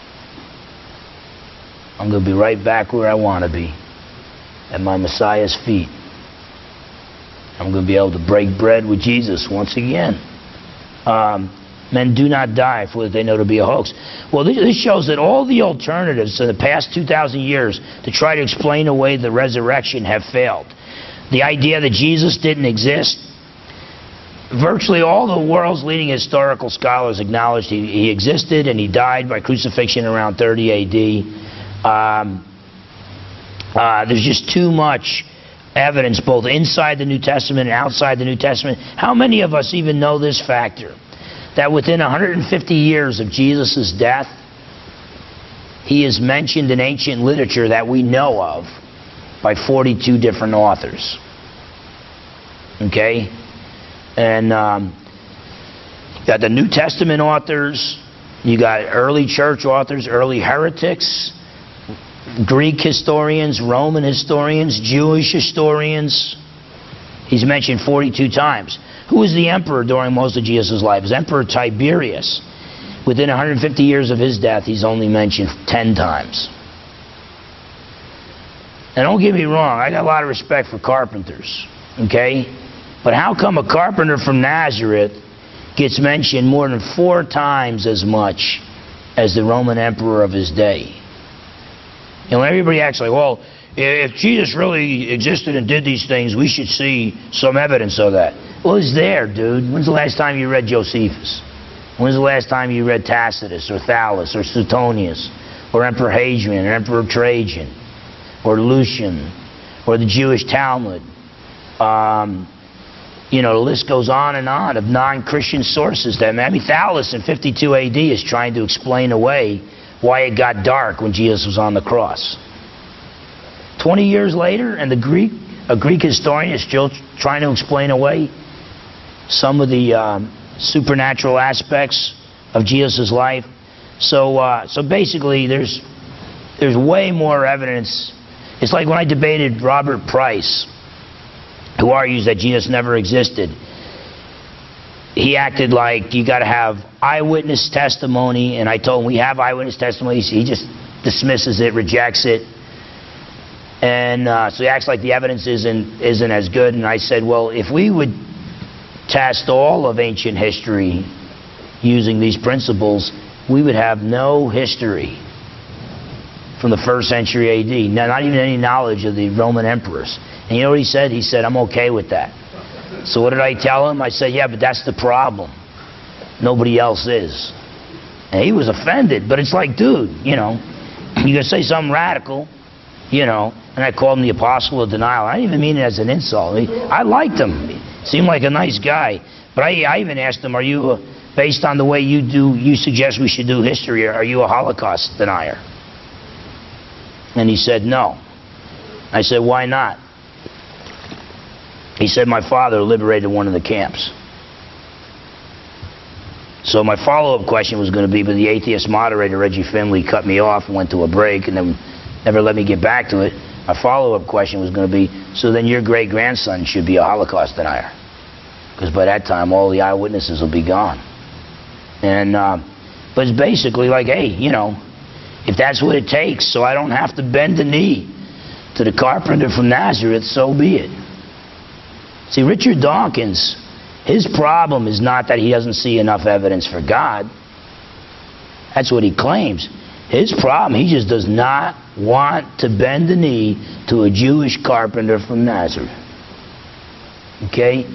I'm going to be right back where I want to be, at my Messiah's feet. I'm going to be able to break bread with Jesus once again. Men do not die for what they know to be a hoax. Well, this shows that all the alternatives in the past 2,000 years to try to explain away the resurrection have failed. The idea that Jesus didn't exist, virtually all the world's leading historical scholars acknowledged he existed, and he died by crucifixion around 30 A.D. There's just too much evidence both inside the New Testament and outside the New Testament. How many of us even know this factor? That within 150 years of Jesus' death, he is mentioned in ancient literature that we know of by 42 different authors. Okay? And you got the New Testament authors, you got early church authors, early heretics, Greek historians, Roman historians, Jewish historians. He's mentioned 42 times. Who was the emperor during most of Jesus' life? It was Emperor Tiberius. Within 150 years of his death, he's only mentioned 10 times. And don't get me wrong, I got a lot of respect for carpenters, okay? But how come a carpenter from Nazareth gets mentioned more than 4 times as much as the Roman emperor of his day? Everybody acts like, well, if Jesus really existed and did these things, we should see some evidence of that. Well, it's there, dude. When's the last time you read Josephus? When's the last time you read Tacitus or Thallus or Suetonius or Emperor Hadrian or Emperor Trajan or Lucian or the Jewish Talmud? The list goes on of non-Christian sources. Thallus in 52 AD is trying to explain away why it got dark when Jesus was on the cross. 20 years later, and a Greek historian is still trying to explain away some of the supernatural aspects of Jesus' life. So basically, there's way more evidence. It's like when I debated Robert Price, who argues that Jesus never existed. He acted like you got to have eyewitness testimony, and I told him we have eyewitness testimony. He just dismisses it, rejects it, and so he acts like the evidence isn't as good. And I said, well, if we would test all of ancient history using these principles, we would have no history from the 1st century A.D. Not even any knowledge of the Roman emperors. And you know what he said? He said, I'm okay with that. So what did I tell him? I said, yeah, but that's the problem. Nobody else is. And he was offended, but it's like, dude, you know, you're going to say something radical, you know, and I called him the apostle of denial. I didn't even mean it as an insult. I liked him. He seemed like a nice guy. But I even asked him, are you, based on the way you suggest we should do history, are you a Holocaust denier? And he said, no. I said, why not? He said, my father liberated one of the camps. So my follow-up question was going to be, but the atheist moderator, Reggie Finley, cut me off and went to a break and then never let me get back to it. My follow-up question was going to be, so then your great-grandson should be a Holocaust denier. Because by that time, all the eyewitnesses will be gone. And, but it's basically like, hey, you know, if that's what it takes, so I don't have to bend the knee to the carpenter from Nazareth, so be it. See, Richard Dawkins, his problem is not that he doesn't see enough evidence for God. That's what he claims. His problem, he just does not want to bend the knee to a Jewish carpenter from Nazareth. Okay?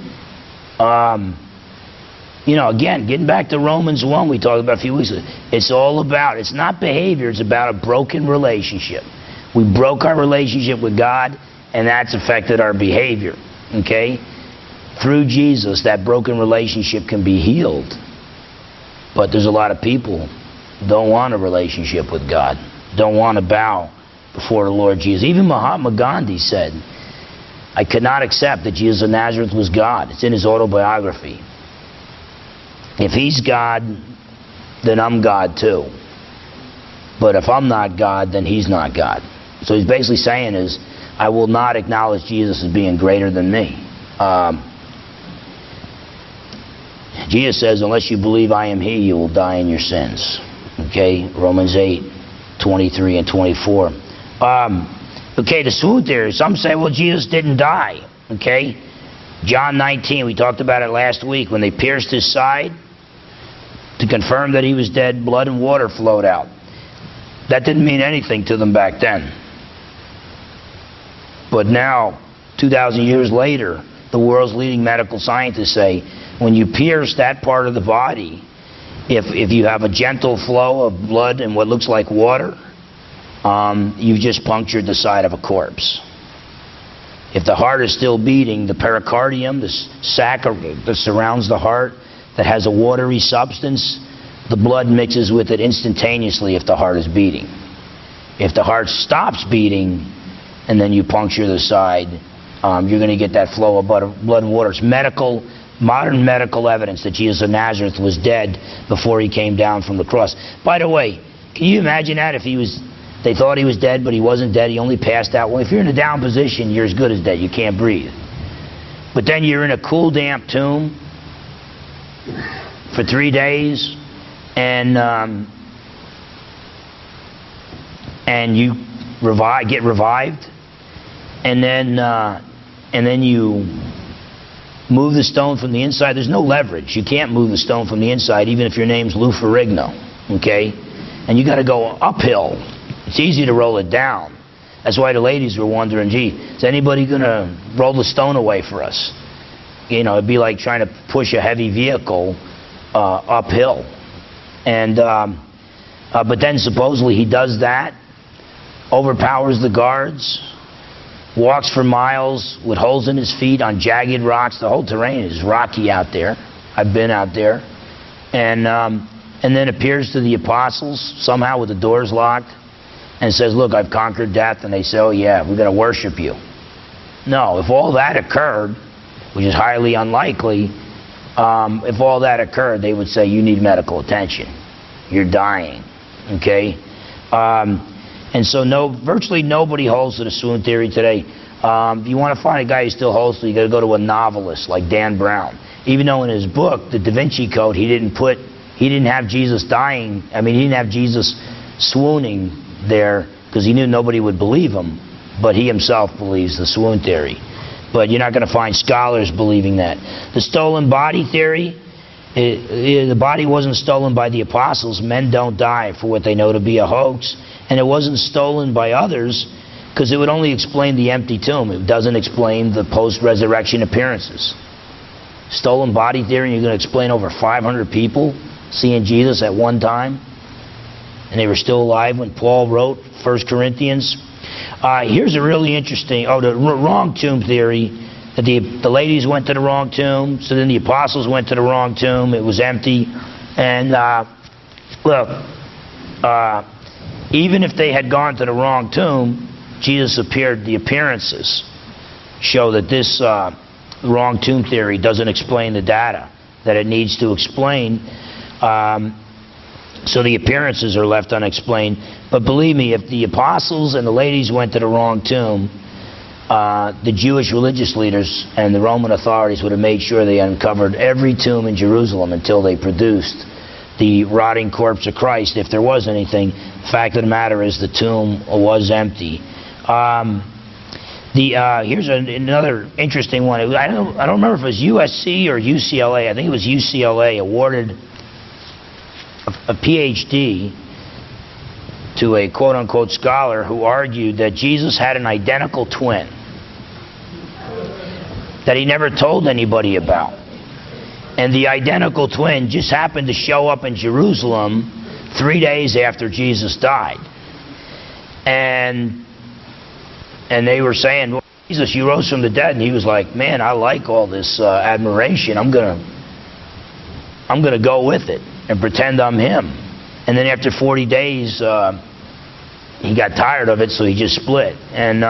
You know, again, getting back to Romans 1 we talked about a few weeks ago, it's all about, it's not behavior, it's about a broken relationship. We broke our relationship with God, and that's affected our behavior. Okay? Through Jesus, that broken relationship can be healed. But there's a lot of people who don't want a relationship with God, don't want to bow before the Lord Jesus. Even Mahatma Gandhi said, I could not accept that Jesus of Nazareth was God. It's in his autobiography. If he's God, then I'm God too. But if I'm not God, then he's not God. So he's basically saying is, I will not acknowledge Jesus as being greater than me. Jesus says, unless you believe I am he, you will die in your sins. Okay, Romans 8:23 and 24. Okay, the swoon theory. Some say, well, Jesus didn't die. Okay, John 19, we talked about it last week. When they pierced his side to confirm that he was dead, blood and water flowed out. That didn't mean anything to them back then. But now, 2,000 years later, the world's leading medical scientists say, when you pierce that part of the body, if you have a gentle flow of blood and what looks like water, you've just punctured the side of a corpse. If the heart is still beating, the pericardium, the sac that surrounds the heart, that has a watery substance, the blood mixes with it instantaneously if the heart is beating. If the heart stops beating and then you puncture the side, you're going to get that flow of blood and water. It's modern medical evidence that Jesus of Nazareth was dead before he came down from the cross. By the way, can you imagine that if they thought he was dead, but he wasn't dead, he only passed out? Well, if you're in a down position, you're as good as dead. You can't breathe. But then you're in a cool, damp tomb for 3 days, and you get revived, and then you move the stone from the inside. There's no leverage. You can't move the stone from the inside, even if your name's Lou Ferrigno, okay? And you got to go uphill. It's easy to roll it down. That's why the ladies were wondering, gee, is anybody going to roll the stone away for us? You know, it'd be like trying to push a heavy vehicle uphill. And but then supposedly he does that, overpowers the guards, walks for miles with holes in his feet on jagged rocks. The whole terrain is rocky out there. I've been out there. And then appears to the apostles, somehow with the doors locked, and says, look, I've conquered death. And they say, oh yeah, we're going to worship you. No, if all that occurred, which is highly unlikely, if all that occurred, they would say, you need medical attention. You're dying. Okay? And so virtually nobody holds to the swoon theory today. If you want to find a guy who still holds to it, you got to go to a novelist like Dan Brown. Even though in his book, The Da Vinci Code, he didn't have Jesus dying. I mean, he didn't have Jesus swooning there because he knew nobody would believe him. But he himself believes the swoon theory. But you're not going to find scholars believing that. The stolen body theory, the body wasn't stolen by the apostles. Men don't die for what they know to be a hoax. And it wasn't stolen by others because it would only explain the empty tomb. It doesn't explain the post-resurrection appearances. Stolen body theory, you're going to explain over 500 people seeing Jesus at one time, and they were still alive when Paul wrote 1 Corinthians. Here's a really interesting, the wrong tomb theory, that the ladies went to the wrong tomb, so then the apostles went to the wrong tomb, it was empty, and even if they had gone to the wrong tomb, Jesus appeared. The appearances show that this wrong tomb theory doesn't explain the data that it needs to explain. So the appearances are left unexplained. But believe me, if the apostles and the ladies went to the wrong tomb, the Jewish religious leaders and the Roman authorities would have made sure they uncovered every tomb in Jerusalem until they produced the rotting corpse of Christ, if there was anything. The fact of the matter is the tomb was empty. Here's another interesting one. I don't remember if it was USC or UCLA. I think it was UCLA awarded a PhD to a quote-unquote scholar who argued that Jesus had an identical twin that he never told anybody about. And the identical twin just happened to show up in Jerusalem 3 days after Jesus died. And they were saying, well, Jesus, you rose from the dead. And he was like, man, I like all this admiration. I'm gonna go with it and pretend I'm him. And then after 40 days, he got tired of it, so he just split. And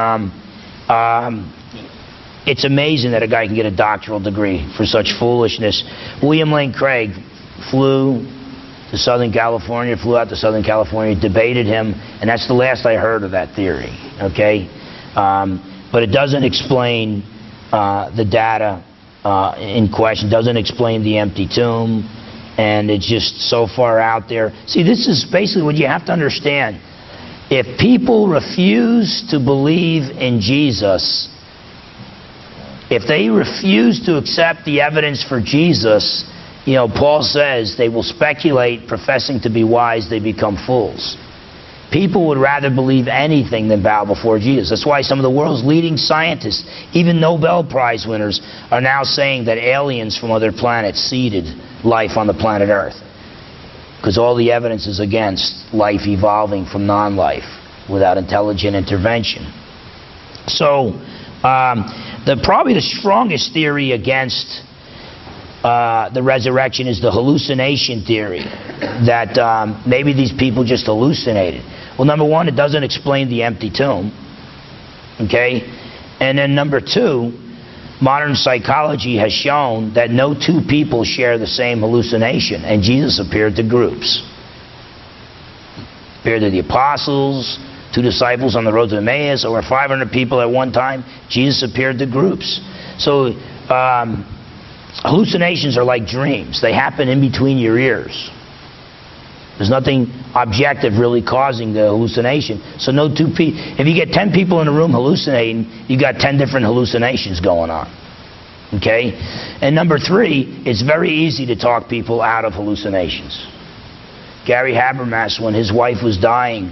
it's amazing that a guy can get a doctoral degree for such foolishness. William Lane Craig flew to Southern California, debated him, and that's the last I heard of that theory. Okay. But it doesn't explain the data in question, doesn't explain the empty tomb, and it's just so far out there. See, this is basically what you have to understand. If people refuse to believe in Jesus, if they refuse to accept the evidence for Jesus, Paul says they will speculate, professing to be wise, they become fools. People would rather believe anything than bow before Jesus. That's why some of the world's leading scientists, even Nobel Prize winners, are now saying that aliens from other planets seeded life on the planet Earth. Because all the evidence is against life evolving from non-life without intelligent intervention. So, probably the strongest theory against the resurrection is the hallucination theory, that maybe these people just hallucinated. Well, number one, it doesn't explain the empty tomb. Okay? And then number two, modern psychology has shown that no two people share the same hallucination, and Jesus appeared to groups. Appeared to the apostles, 2 disciples on the road to Emmaus, over 500 people at one time. Jesus appeared to groups. So hallucinations are like dreams. They happen in between your ears. There's nothing objective really causing the hallucination. So no two people. If you get 10 people in a room hallucinating, you got 10 different hallucinations going on. Okay? And number three, it's very easy to talk people out of hallucinations. Gary Habermas, when his wife was dying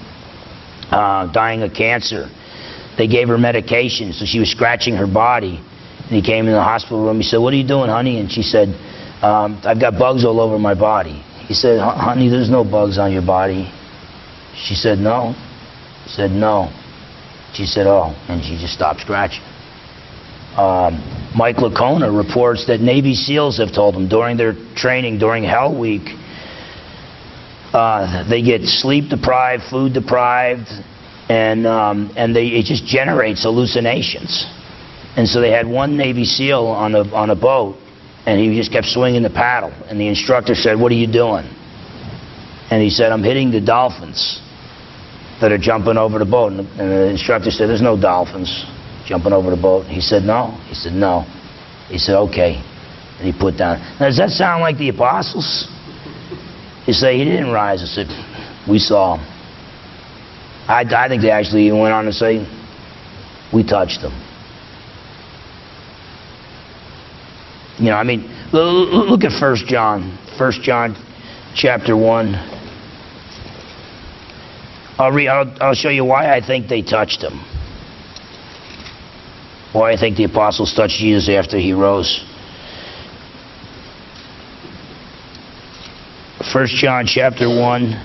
of cancer, they gave her medication, so she was scratching her body. And he came in the hospital room. He said, "What are you doing, honey?" And she said, "I've got bugs all over my body." He said, "Honey, there's no bugs on your body." She said, "No." He said, "No." She said, "Oh," and she just stopped scratching. Mike Licona reports that Navy SEALs have told him during their training, during Hell Week, they get sleep deprived, food deprived, and it just generates hallucinations. And so they had one Navy SEAL on a boat, And he just kept swinging the paddle. And the instructor said, "What are you doing?" And he said, "I'm hitting the dolphins that are jumping over the boat." And the instructor said, "There's no dolphins jumping over the boat." He said, "No." He said, "No." He said, "Okay." And he put down. Now, does that sound like the apostles? You say, "He didn't rise." I said, "We saw him." I think they actually went on to say, "We touched him." You know, I mean, look at 1 John. 1 John chapter 1. I'll show you why I think they touched him. Why I think the apostles touched Jesus after he rose. 1 John chapter 1.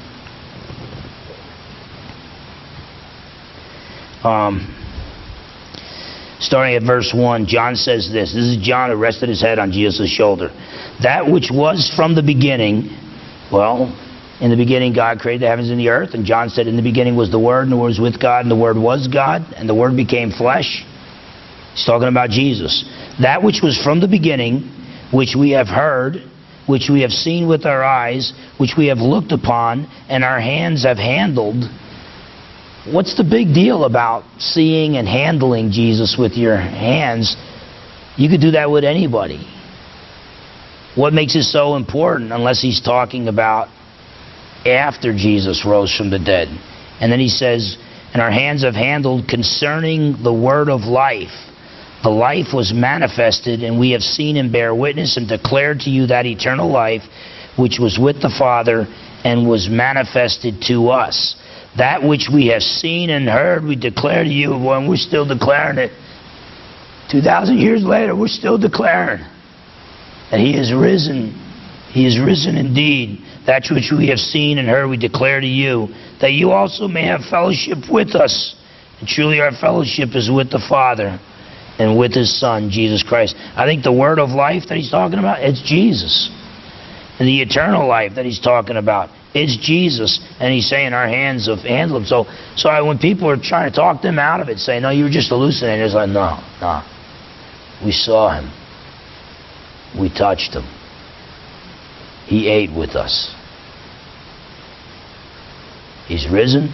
Starting at verse 1, John says this. This is John who rested his head on Jesus' shoulder. "That which was from the beginning," well, in the beginning God created the heavens and the earth. And John said, "In the beginning was the Word, and the Word was with God, and the Word was God, and the Word became flesh." He's talking about Jesus. "That which was from the beginning, which we have heard, which we have seen with our eyes, which we have looked upon, and our hands have handled." What's the big deal about seeing and handling Jesus with your hands? You could do that with anybody. What makes it so important, unless he's talking about after Jesus rose from the dead? And then he says, "And our hands have handled concerning the word of life. The life was manifested, and we have seen and bear witness and declared to you that eternal life which was with the Father and was manifested to us. That which we have seen and heard, we declare to you." When we're still declaring it. 2,000 years later, we're still declaring that he is risen. He is risen indeed. That which we have seen and heard, we declare to you, that you also may have fellowship with us. And truly our fellowship is with the Father and with his Son, Jesus Christ. I think the word of life that he's talking about, it's Jesus. And the eternal life that he's talking about, it's Jesus. And he's saying our hands have handled him. So when people are trying to talk them out of it, saying, "No, you were just hallucinating," it's like, no. We saw him. We touched him. He ate with us. He's risen.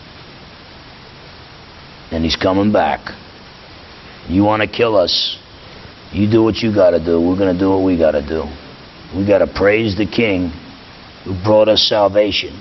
And he's coming back. You want to kill us, you do what you got to do. We're going to do what we got to do. We got to praise the King who brought us salvation.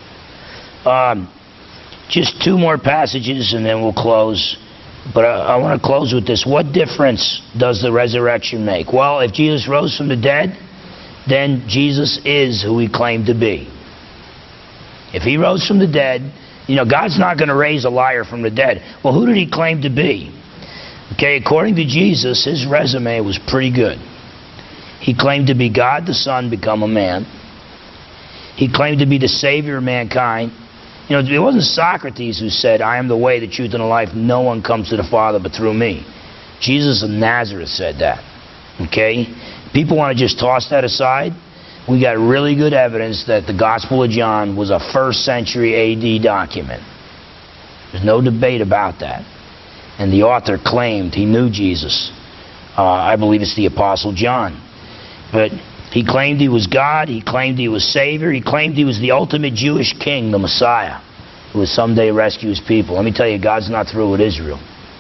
Just two more passages and then we'll close. But I want to close with this. What difference does the resurrection make? Well, if Jesus rose from the dead, then Jesus is who he claimed to be. If he rose from the dead, you know, God's not going to raise a liar from the dead. Well, who did he claim to be? Okay, according to Jesus, his resume was pretty good. He claimed to be God the Son become a man. He claimed to be the Savior of mankind. You know, it wasn't Socrates who said, "I am the way, the truth, and the life. No one comes to the Father but through me." Jesus of Nazareth said that. Okay? People want to just toss that aside. We got really good evidence that the Gospel of John was a 1st century AD document. There's no debate about that. And the author claimed he knew Jesus. I believe it's the Apostle John. But he claimed he was God. He claimed he was Savior. He claimed he was the ultimate Jewish king, the Messiah, who would someday rescue his people. Let me tell you, God's not through with Israel.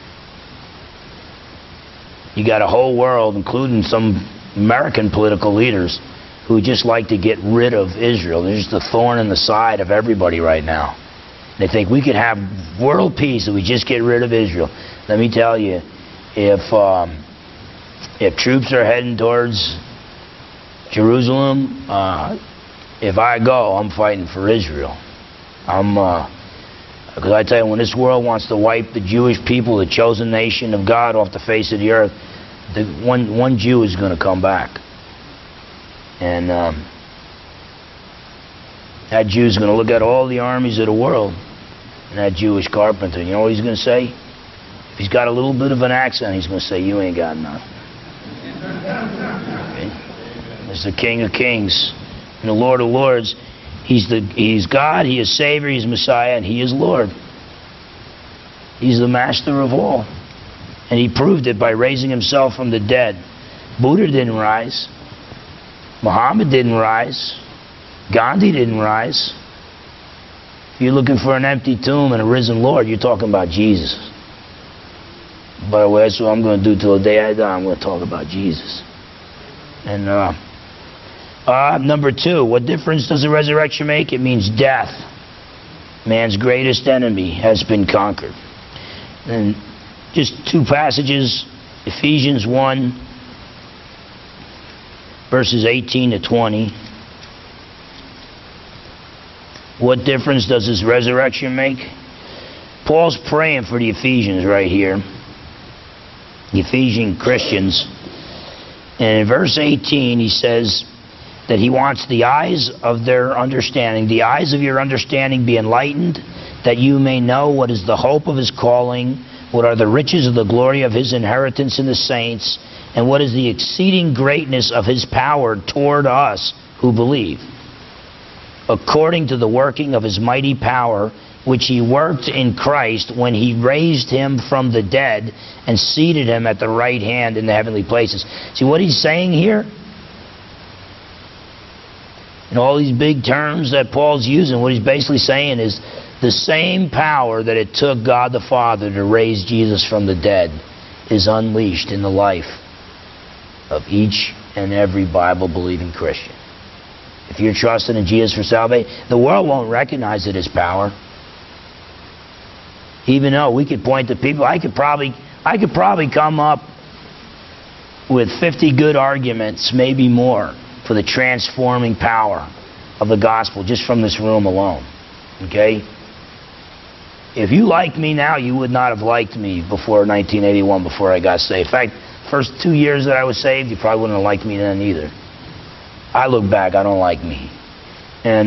You got a whole world, including some American political leaders, who just like to get rid of Israel. They're just a thorn in the side of everybody right now. They think we could have world peace if we just get rid of Israel. Let me tell you, if troops are heading towards Jerusalem, if I go, I'm fighting for Israel. Because I tell you, when this world wants to wipe the Jewish people, the chosen nation of God, off the face of the earth, one Jew is going to come back. And that Jew's going to look at all the armies of the world, and that Jewish carpenter, you know what he's going to say? If he's got a little bit of an accent, he's going to say, "You ain't got nothing." Okay? There's the King of Kings and the Lord of Lords. He's God, he is Savior, he's Messiah, and he is Lord. He's the master of all. And he proved it by raising himself from the dead. Buddha didn't rise. Muhammad didn't rise. Gandhi didn't rise. If you're looking for an empty tomb and a risen Lord, you're talking about Jesus. By the way, that's what I'm going to do till the day I die. I'm going to talk about Jesus. And number 2, what difference does the resurrection make? It means death. Man's greatest enemy has been conquered. And just 2 passages, Ephesians 1, verses 18 to 20. What difference does this resurrection make? Paul's praying for the Ephesians right here. The Ephesian Christians. And in verse 18 he says that he wants the eyes of their understanding, the eyes of your understanding be enlightened, that you may know what is the hope of his calling, what are the riches of the glory of his inheritance in the saints, and what is the exceeding greatness of his power toward us who believe, according to the working of his mighty power, which he worked in Christ when he raised him from the dead and seated him at the right hand in the heavenly places. See what he's saying here? And all these big terms that Paul's using, what he's basically saying is the same power that it took God the Father to raise Jesus from the dead is unleashed in the life of each and every Bible-believing Christian. If you're trusting in Jesus for salvation, the world won't recognize it as power. Even though we could point to people, I could probably come up with 50 good arguments, maybe more, for the transforming power of the gospel just from this room alone. Okay? If you like me now, you would not have liked me before 1981, before I got saved. In fact, first 2 years that I was saved, you probably wouldn't have liked me then either. I look back, I don't like me. And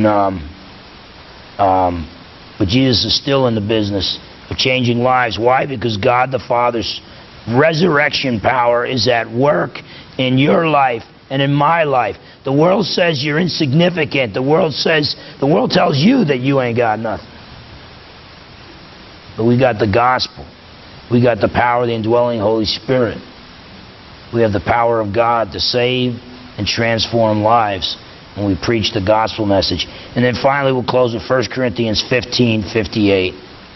but Jesus is still in the business of changing lives. Why? Because God the Father's resurrection power is at work in your life and in my life. The world says you're insignificant. The world tells you that you ain't got nothing. But we got the gospel. We got the power of the indwelling Holy Spirit. We have the power of God to save and transform lives when we preach the gospel message. And then finally we'll close with 1 Corinthians 15:58.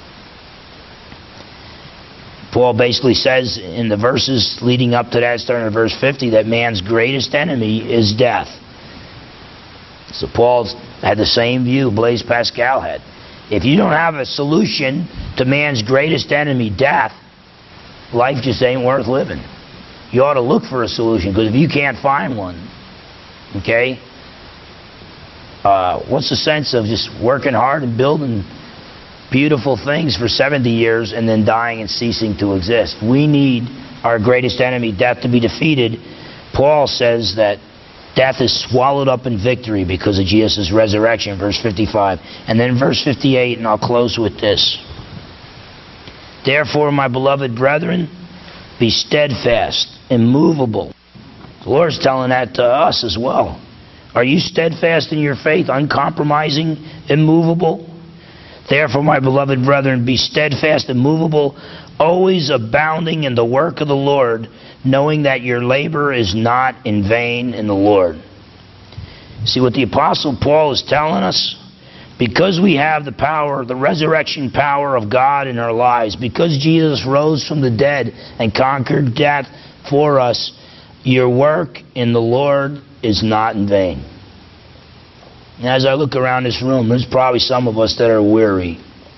Paul basically says in the verses leading up to that, starting at verse 50, that man's greatest enemy is death. So Paul had the same view Blaise Pascal had. If you don't have a solution to man's greatest enemy, death, life just ain't worth living. You ought to look for a solution, because if you can't find one, okay, what's the sense of just working hard and building beautiful things for 70 years and then dying and ceasing to exist? We need our greatest enemy, death, to be defeated. Paul says that death is swallowed up in victory because of Jesus' resurrection, verse 55. And then verse 58, and I'll close with this. Therefore, my beloved brethren, be steadfast, immovable. The Lord's telling that to us as well. Are you steadfast in your faith, uncompromising, immovable? Therefore, my beloved brethren, be steadfast, immovable, always abounding in the work of the Lord, knowing that your labor is not in vain in the Lord. See what the Apostle Paul is telling us? Because we have the power, the resurrection power of God in our lives, because Jesus rose from the dead and conquered death for us, your work in the Lord is not in vain. And as I look around this room, there's probably some of us that are weary.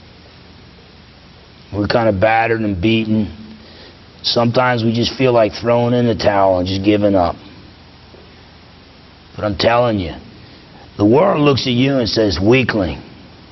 We're kind of battered and beaten. Sometimes we just feel like throwing in the towel and just giving up. But I'm telling you, the world looks at you and says, weakling.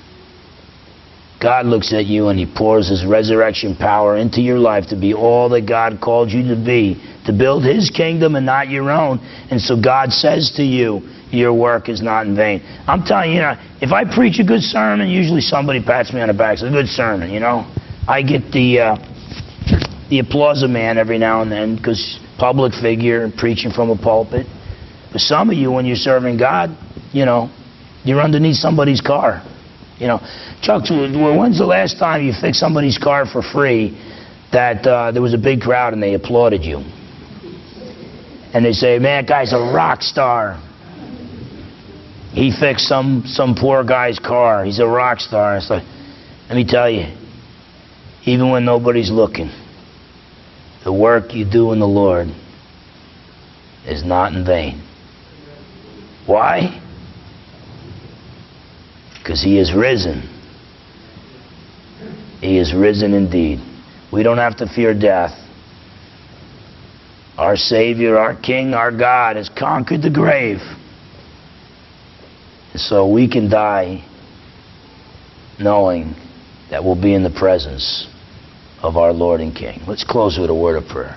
God looks at you and He pours His resurrection power into your life to be all that God called you to be, to build His kingdom and not your own. And so God says to you, your work is not in vain. I'm telling you, if I preach a good sermon, usually somebody pats me on the back. It's a good sermon, you know. I get the applause of man every now and then, because public figure and preaching from a pulpit. But some of you, when you're serving God, you know, you're underneath somebody's car. You know, Chuck, when's the last time you fixed somebody's car for free that there was a big crowd and they applauded you? And they say, man, that guy's a rock star. He fixed some poor guy's car. He's a rock star. It's like, let me tell you, even when nobody's looking, the work you do in the Lord is not in vain. Why? Because He is risen. He is risen indeed. We don't have to fear death. Our Savior, our King, our God has conquered the grave. And so we can die knowing that we'll be in the presence of our Lord and King. Let's close with a word of prayer.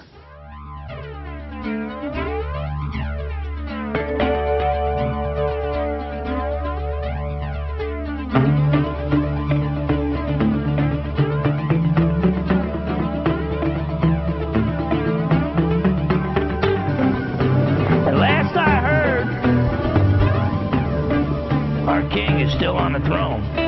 Last I heard, our King is still on the throne.